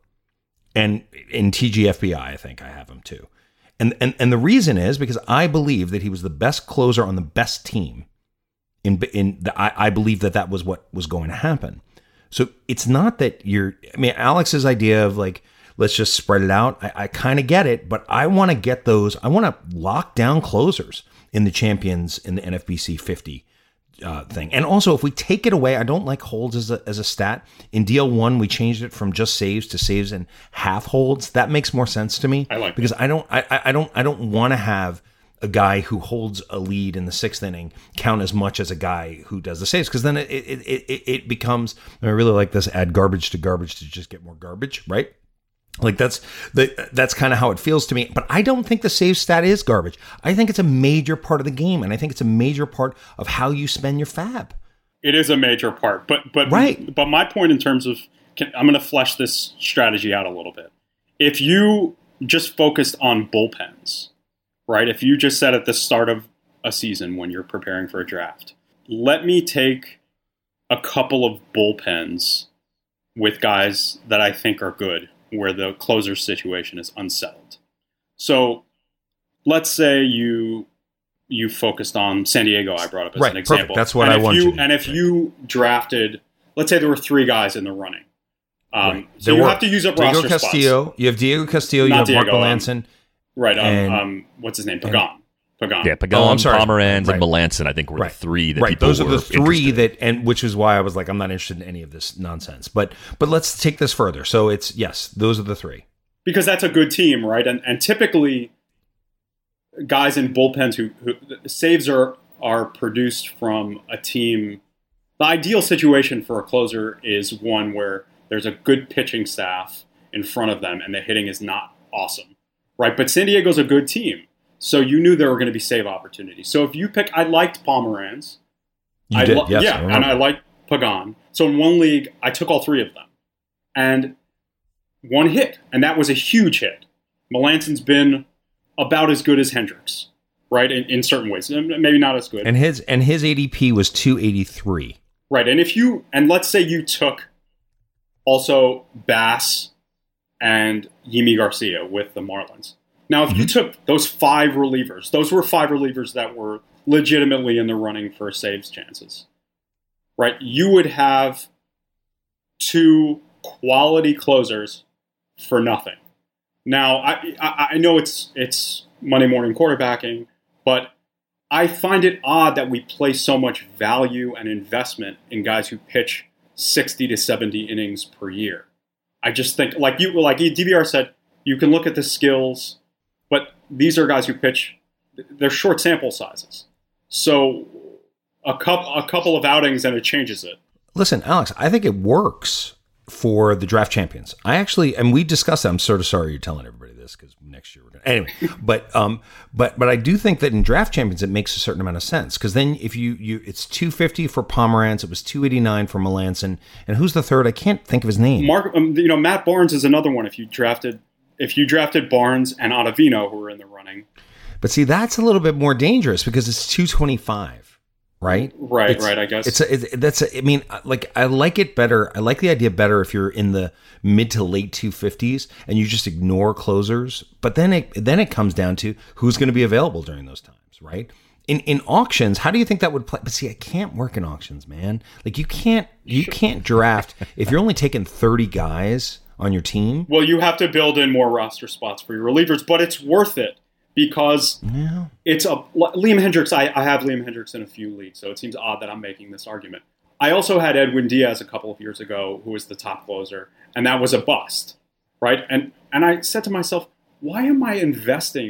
Speaker 5: And in T G F B I, I think I have him too. And, and and the reason is because I believe that he was the best closer on the best team. In in the, I, I believe that that was what was going to happen. So it's not that you're, I mean, Alex's idea of like, let's just spread it out. I, I kind of get it, but I want to get those, I want to lock down closers in the champions in the N F B C fifty uh, thing. And also, if we take it away, I don't like holds as a, as a stat. In D L one, we changed it from just saves to saves and half holds. That makes more sense to me.
Speaker 6: I like
Speaker 5: because
Speaker 6: that.
Speaker 5: I don't, I, I don't, I don't want to have a guy who holds a lead in the sixth inning count as much as a guy who does the saves, because then it it, it it it becomes. I really like this: add garbage to garbage to just get more garbage, right? Like that's the that's kind of how it feels to me. But I don't think the save stat is garbage. I think it's a major part of the game, and I think it's a major part of how you spend your fab.
Speaker 6: It is a major part, but but
Speaker 5: right.
Speaker 6: But my point in terms of can, I'm going to flesh this strategy out a little bit. If you just focused on bullpens. Right? If you just said at the start of a season when you're preparing for a draft, let me take a couple of bullpens with guys that I think are good where the closer situation is unsettled. So let's say you you focused on San Diego, I brought up as
Speaker 5: right,
Speaker 6: an example.
Speaker 5: Perfect. That's what
Speaker 6: and
Speaker 5: I
Speaker 6: if
Speaker 5: wanted
Speaker 6: you,
Speaker 5: to do.
Speaker 6: And if you drafted, let's say there were three guys in the running. Um,
Speaker 5: right.
Speaker 6: So
Speaker 5: there
Speaker 6: you
Speaker 5: were.
Speaker 6: have to use up
Speaker 5: Diego
Speaker 6: roster
Speaker 5: Castillo.
Speaker 6: spots.
Speaker 5: You have Diego Castillo.
Speaker 6: Not
Speaker 5: you have
Speaker 6: Diego,
Speaker 5: Mark
Speaker 6: um,
Speaker 5: Melanson.
Speaker 6: Right. Um,
Speaker 5: And-
Speaker 6: um, what's his name? Pagan. Pagan.
Speaker 4: Yeah, Pagan,
Speaker 5: Oh, I'm sorry.
Speaker 4: Pomeranz,
Speaker 5: Right.
Speaker 4: and Melanson, I think, were
Speaker 5: Right.
Speaker 4: the three that
Speaker 5: right.
Speaker 4: people
Speaker 5: Those are
Speaker 4: were
Speaker 5: the three
Speaker 4: interested in.
Speaker 5: that, and which is why I was like, I'm not interested in any of this nonsense. But but let's take this further. So it's yes, those are the three.
Speaker 6: Because that's a good team, right? And and typically, guys in bullpens who, who saves are are produced from a team. The ideal situation for a closer is one where there's a good pitching staff in front of them, and the hitting is not awesome, right? But San Diego's a good team, so you knew there were going to be save opportunities. So if you pick, I liked Pomeranz.
Speaker 5: You
Speaker 6: I
Speaker 5: did,
Speaker 6: lo-
Speaker 5: yes.
Speaker 6: yeah,
Speaker 5: I
Speaker 6: and
Speaker 5: remember.
Speaker 6: I liked Pagan. So in one league, I took all three of them, and one hit, and that was a huge hit. Melanson's been about as good as Hendricks, right? In, in certain ways, maybe not as good,
Speaker 5: And his and his A D P was two eighty-three.
Speaker 6: right? And if you and let's say you took also Bass and Yimi Garcia with the Marlins. Now, if you took those five relievers, those were five relievers that were legitimately in the running for saves chances, right? You would have two quality closers for nothing. Now, I, I, I know it's it's Monday morning quarterbacking, but I find it odd that we place so much value and investment in guys who pitch sixty to seventy innings per year. I just think, like you, like D V R said, you can look at the skills, but these are guys who pitch. They're short sample sizes, so a couple a couple of outings and it changes it.
Speaker 5: Listen, Alex, I think it works for the draft champions. I actually, and we discussed that. I'm sort of sorry you're telling everybody this because next year we're going to, anyway, but, um, but, but I do think that in draft champions, it makes a certain amount of sense. Cause then if you, you, it's two fifty for Pomeranz, it was two eighty-nine for Melanson. And who's the third? I can't think of his name.
Speaker 6: Mark, um, you know, Matt Barnes is another one. If you drafted, if you drafted Barnes and Ottavino, who were in the running,
Speaker 5: But see, that's a little bit more dangerous because it's two twenty-five. Right,
Speaker 6: right,
Speaker 5: It's-
Speaker 6: right. I guess
Speaker 5: it's a, it, that's. A, I mean, like I like it better. I like the idea better if you're in the mid to late two fifties and you just ignore closers. But then it then it comes down to who's going to be available during those times, right? In in auctions, how do you think that would play? But see, I can't work in auctions, man. Like you can't you can't draft if you're only taking thirty guys on your team.
Speaker 6: Well, you have to build in more roster spots for your relievers, but it's worth it because
Speaker 5: Yeah.
Speaker 6: it's a Liam Hendricks. I, I have Liam Hendricks in a few leagues, so it seems odd that I'm making this argument. I also had Edwin Diaz a couple of years ago, who was the top closer, and that was a bust, right? And and I said to myself, why am I investing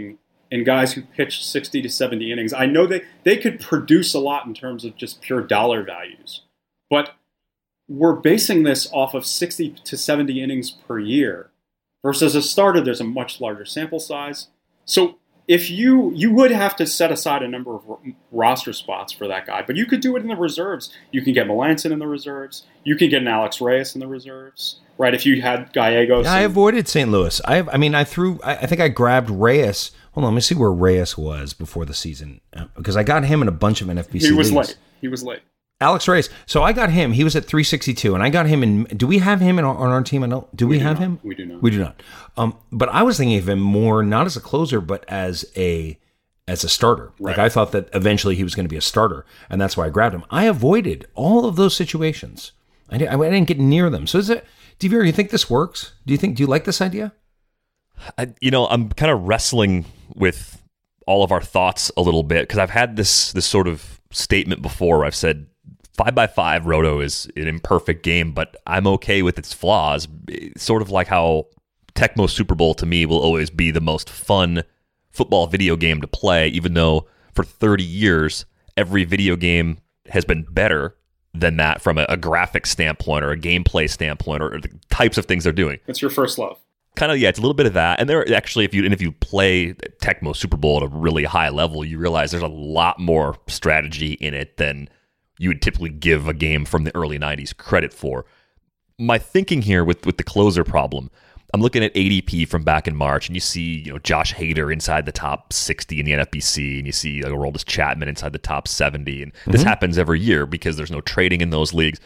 Speaker 6: in guys who pitch sixty to seventy innings. I know they, they could produce a lot in terms of just pure dollar values, but we're basing this off of sixty to seventy innings per year versus a starter. There's a much larger sample size. So if you, you would have to set aside a number of roster spots for that guy, but you could do it in the reserves. You can get Melanson in the reserves. You can get an Alex Reyes in the reserves, right? If you had Gallegos.
Speaker 5: I avoided Saint Louis. I have, I mean, I threw, I, I think I grabbed Reyes. Hold on, let me see where Reyes was before the season, because I got him in a bunch of N F B C
Speaker 6: He was
Speaker 5: leagues.
Speaker 6: late. He was late.
Speaker 5: Alex Reyes. So I got him. He was at three sixty-two, and I got him in. Do we have him in our, on our team? I don't. Do we,
Speaker 6: we do
Speaker 5: have
Speaker 6: not.
Speaker 5: him?
Speaker 6: We do not.
Speaker 5: We do not. Um, but I was thinking of him more not as a closer, but as a as a starter.
Speaker 6: Right.
Speaker 5: Like I thought that eventually he was going to be a starter, and that's why I grabbed him. I avoided all of those situations. I didn't, I didn't get near them. So is it, D V R? You think this works? Do you think? Do you like this idea?
Speaker 4: I, you know, I'm kind of wrestling with all of our thoughts a little bit because I've had this this sort of statement before where I've said five by five Roto is an imperfect game, but I'm okay with its flaws. It's sort of like how Tecmo Super Bowl to me will always be the most fun football video game to play, even though for thirty years every video game has been better than that from a, a graphic standpoint or a gameplay standpoint or the types of things they're doing.
Speaker 6: It's your first love.
Speaker 4: Kind of, yeah, it's a little bit of that. And there actually, if you and if you play Tecmo Super Bowl at a really high level, you realize there's a lot more strategy in it than you would typically give a game from the early nineties credit for. My thinking here with, with the closer problem, I'm looking at A D P from back in March, and you see, you know, Josh Hader inside the top sixty in the N F B C, and you see like, Aroldis Chapman inside the top seventy. And mm-hmm. this happens every year because there's no trading in those leagues.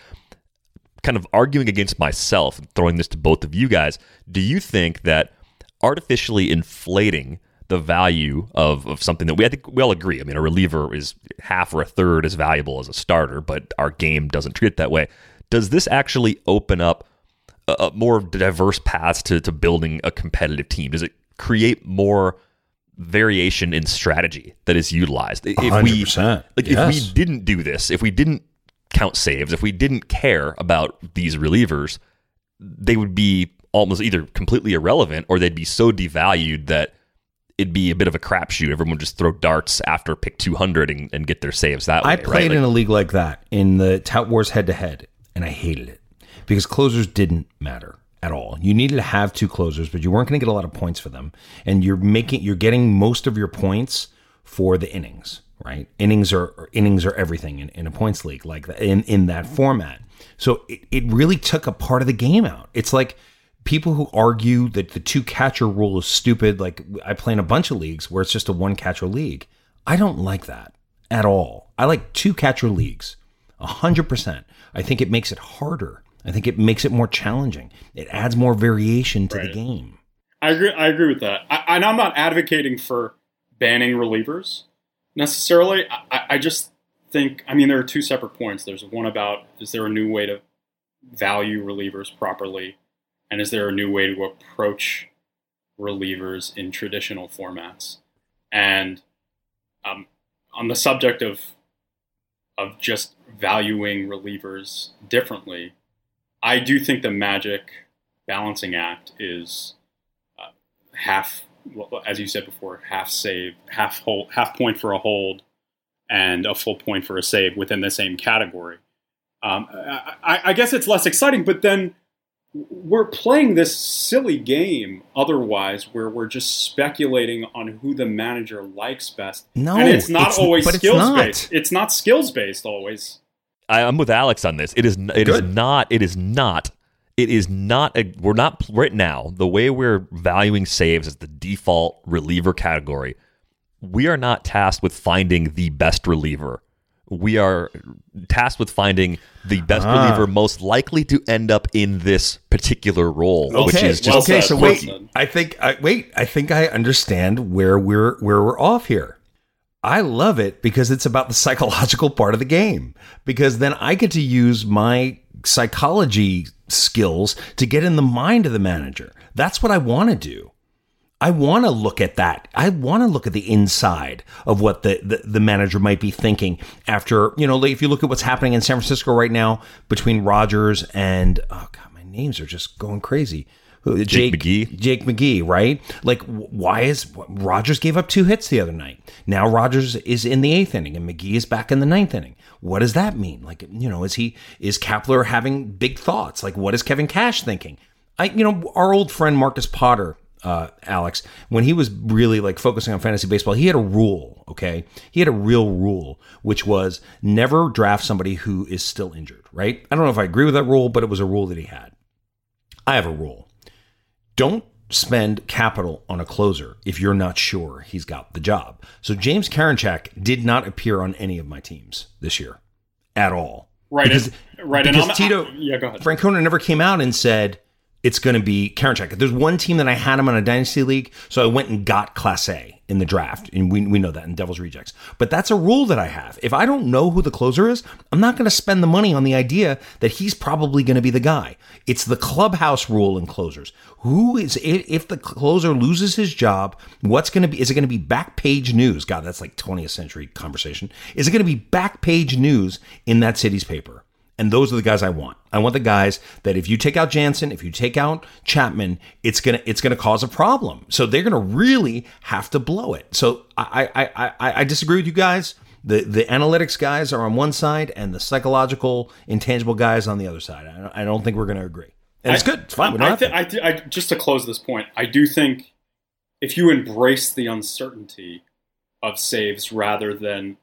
Speaker 4: Kind of arguing against myself and throwing this to both of you guys, do you think that artificially inflating the value of, of something that we I think we all agree, I mean, a reliever is half or a third as valuable as a starter, but our game doesn't treat it that way. Does this actually open up a, a more diverse paths to, to building a competitive team? Does it create more variation in strategy that is utilized? If
Speaker 5: one hundred percent.
Speaker 4: we like,
Speaker 5: Yes.
Speaker 4: if we didn't do this, if we didn't count saves, if we didn't care about these relievers, they would be almost either completely irrelevant or they'd be so devalued that it'd be a bit of a crapshoot. Everyone would just throw darts after pick two hundred and, and get their saves that way.
Speaker 5: I played
Speaker 4: right? like,
Speaker 5: in a league like that in the Tout Wars head-to-head, and I hated it because closers didn't matter at all. You needed to have two closers, but you weren't going to get a lot of points for them, and you're making you're getting most of your points for the innings. Right, innings are innings are everything in, in a points league like that in, in that format. So it, it really took a part of the game out. It's like people who argue that the two catcher rule is stupid. Like I play in a bunch of leagues where it's just a one catcher league. I don't like that at all. I like two catcher leagues, a hundred percent. I think it makes it harder. I think it makes it more challenging. It adds more variation to
Speaker 6: Right.
Speaker 5: the game.
Speaker 6: I agree. I agree with that. I, and I'm not advocating for banning relievers necessarily. I, I just think, I mean, there are two separate points. There's one about, is there a new way to value relievers properly? And is there a new way to approach relievers in traditional formats? And um, on the subject of of just valuing relievers differently, I do think the Magic balancing act is uh, half, as you said before, half save, half hold, half point for a hold, and a full point for a save within the same category. Um, I, I guess it's less exciting, but then we're playing this silly game otherwise where we're just speculating on who the manager likes best.
Speaker 5: No,
Speaker 6: and it's not
Speaker 5: it's-
Speaker 6: always
Speaker 5: but it's
Speaker 6: skills
Speaker 5: not.
Speaker 6: based. It's not skills based always.
Speaker 4: I, I'm with Alex on this. It is. It is
Speaker 5: Good.
Speaker 4: not. It is not. It is not. A, we're not right now. The way we're valuing saves as the default reliever category, we are not tasked with finding the best reliever. We are tasked with finding the best
Speaker 5: Ah.
Speaker 4: reliever most likely to end up in this particular role, which
Speaker 5: Okay,
Speaker 4: is just
Speaker 5: okay.
Speaker 6: said,
Speaker 5: So
Speaker 6: well
Speaker 5: wait,
Speaker 6: said.
Speaker 5: I think I wait. I think I understand where we're where we're off here. I love it because it's about the psychological part of the game. Because then I get to use my psychology skills to get in the mind of the manager. That's what I want to do. I want to look at that. I want to look at the inside of what the, the, the manager might be thinking after, you know, if you look at what's happening in San Francisco right now between Rodgers and, oh God, my names are just going crazy. Jake,
Speaker 4: Jake McGee.
Speaker 5: Jake McGee, right? Like, why is Rodgers gave up two hits the other night? Now Rodgers is in the eighth inning and McGee is back in the ninth inning. What does that mean? Like, you know, is he is Kapler having big thoughts? Like, what is Kevin Cash thinking? I, you know, our old friend Marcus Potter, uh, Alex, when he was really like focusing on fantasy baseball, he had a rule. Okay, he had a real rule, which was never draft somebody who is still injured. Right? I don't know if I agree with that rule, but it was a rule that he had. I have a rule. Don't spend capital on a closer if you're not sure he's got the job. So James Karinchak did not appear on any of my teams this year at all.
Speaker 6: Right.
Speaker 5: Because,
Speaker 6: and, right.
Speaker 5: because
Speaker 6: and
Speaker 5: Tito,
Speaker 6: yeah, go ahead.
Speaker 5: Francona never came out and said it's going to be Karinchak. There's one team that I had him on a dynasty league, so I went and got Class A in the draft, and we we know that in Devil's Rejects. But that's a rule that I have. If I don't know who the closer is, I'm not going to spend the money on the idea that he's probably going to be the guy. It's the clubhouse rule in closers. Who is if the closer loses his job? What's going to be? Is it going to be back page news? God, that's like twentieth century conversation. Is it going to be back page news in that city's paper? And those are the guys I want. I want the guys that if you take out Jansen, if you take out Chapman, it's gonna it's gonna cause a problem. So they're gonna really have to blow it. So I I I, I disagree with you guys. The the analytics guys are on one side, and the psychological, intangible guys on the other side. I don't, I don't think we're gonna agree. And it's
Speaker 6: I,
Speaker 5: good. It's fine. We don't
Speaker 6: I,
Speaker 5: have
Speaker 6: th-
Speaker 5: to.
Speaker 6: I, th- I just to close this point, I do think if you embrace the uncertainty of saves rather than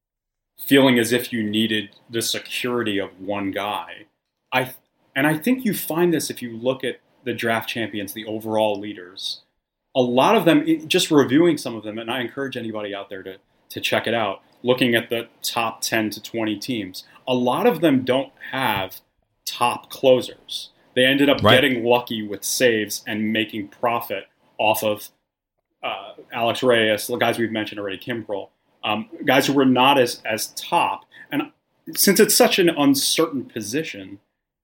Speaker 6: feeling as if you needed the security of one guy. I and I think you find this if you look at the draft champions, the overall leaders. A lot of them, just reviewing some of them, and I encourage anybody out there to, to check it out, looking at the top ten to twenty teams, a lot of them don't have top closers. They ended up
Speaker 5: right.
Speaker 6: getting lucky with saves and making profit off of uh, Alex Reyes, the guys we've mentioned already, Kimbrel. Um, guys who were not as, as top. And since it's such an uncertain position,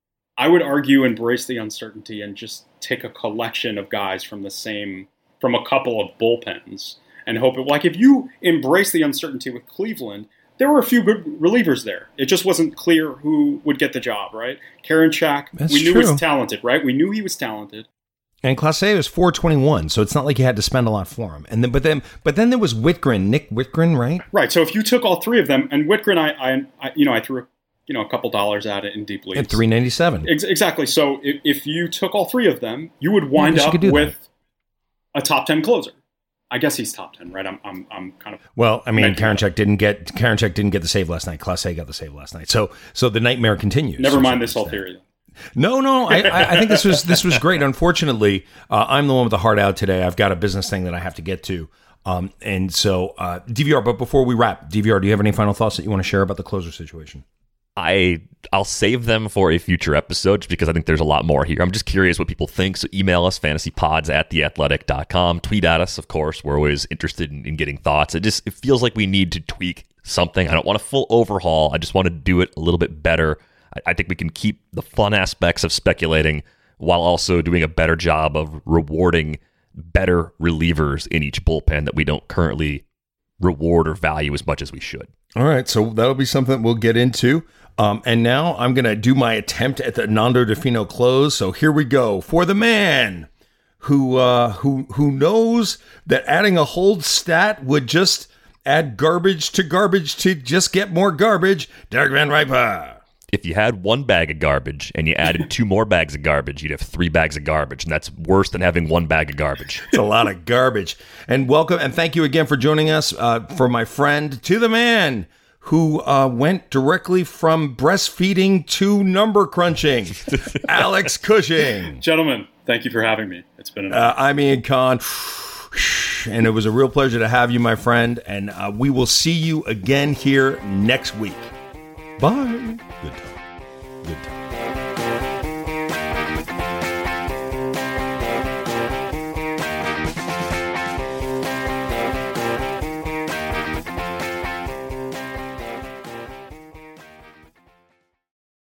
Speaker 6: I would argue embrace the uncertainty and just take a collection of guys from the same, from a couple of bullpens and hope it, like if you embrace the uncertainty with Cleveland, there were a few good relievers there. It just wasn't clear who would get the job, right? Karinchak,
Speaker 5: That's
Speaker 6: we knew
Speaker 5: true.
Speaker 6: he was talented, right? We knew he was talented.
Speaker 5: And Class A was four twenty-one, so it's not like you had to spend a lot for him. And then, but then, but then there was Whitgren, Nick Whitgren, right?
Speaker 6: Right. So if you took all three of them, and Whitgren, I, I, I you know, I threw, you know, a couple dollars at it in deep leagues.
Speaker 5: At three ninety-seven.
Speaker 6: Ex- exactly. So if, if you took all three of them, you would wind
Speaker 5: yeah,
Speaker 6: up with a top ten closer. I guess he's top ten, right? I'm, I'm, I'm kind of.
Speaker 5: Well, I mean, Karinchak didn't get Karinchak didn't get the save last night. Class A got the save last night. So, so the nightmare continues.
Speaker 6: Never mind this whole theory.
Speaker 5: No, no, I, I think this was this was great. Unfortunately, uh, I'm the one with the heart out today. I've got a business thing that I have to get to, um, and so uh, D V R. But before we wrap, D V R, do you have any final thoughts that you want to share about the closer situation?
Speaker 4: I I'll save them for a future episode just because I think there's a lot more here. I'm just curious what people think. So email us fantasypods at the athletic dot com. Tweet at us, of course. We're always interested in, in getting thoughts. It just it feels like we need to tweak something. I don't want a full overhaul. I just want to do it a little bit better. I think we can keep the fun aspects of speculating while also doing a better job of rewarding better relievers in each bullpen that we don't currently reward or value as much as we should.
Speaker 5: All right, so that'll be something we'll get into. Um, and now I'm going to do my attempt at the Nando DeFino close. So here we go for the man who uh, who who knows that adding a hold stat would just add garbage to garbage to just get more garbage. Derek Van Riper.
Speaker 4: If you had one bag of garbage and you added two more bags of garbage, you'd have three bags of garbage. And that's worse than having one bag of garbage.
Speaker 5: It's a lot of garbage. And welcome and thank you again for joining us uh, for my friend to the man who uh, went directly from breastfeeding to number crunching, Alex Cushing.
Speaker 6: Gentlemen, thank you for having me. It's been an
Speaker 5: uh, I'm Ian Kahn. And it was a real pleasure to have you, my friend. And uh, we will see you again here next week. Bye. Good time. Good time.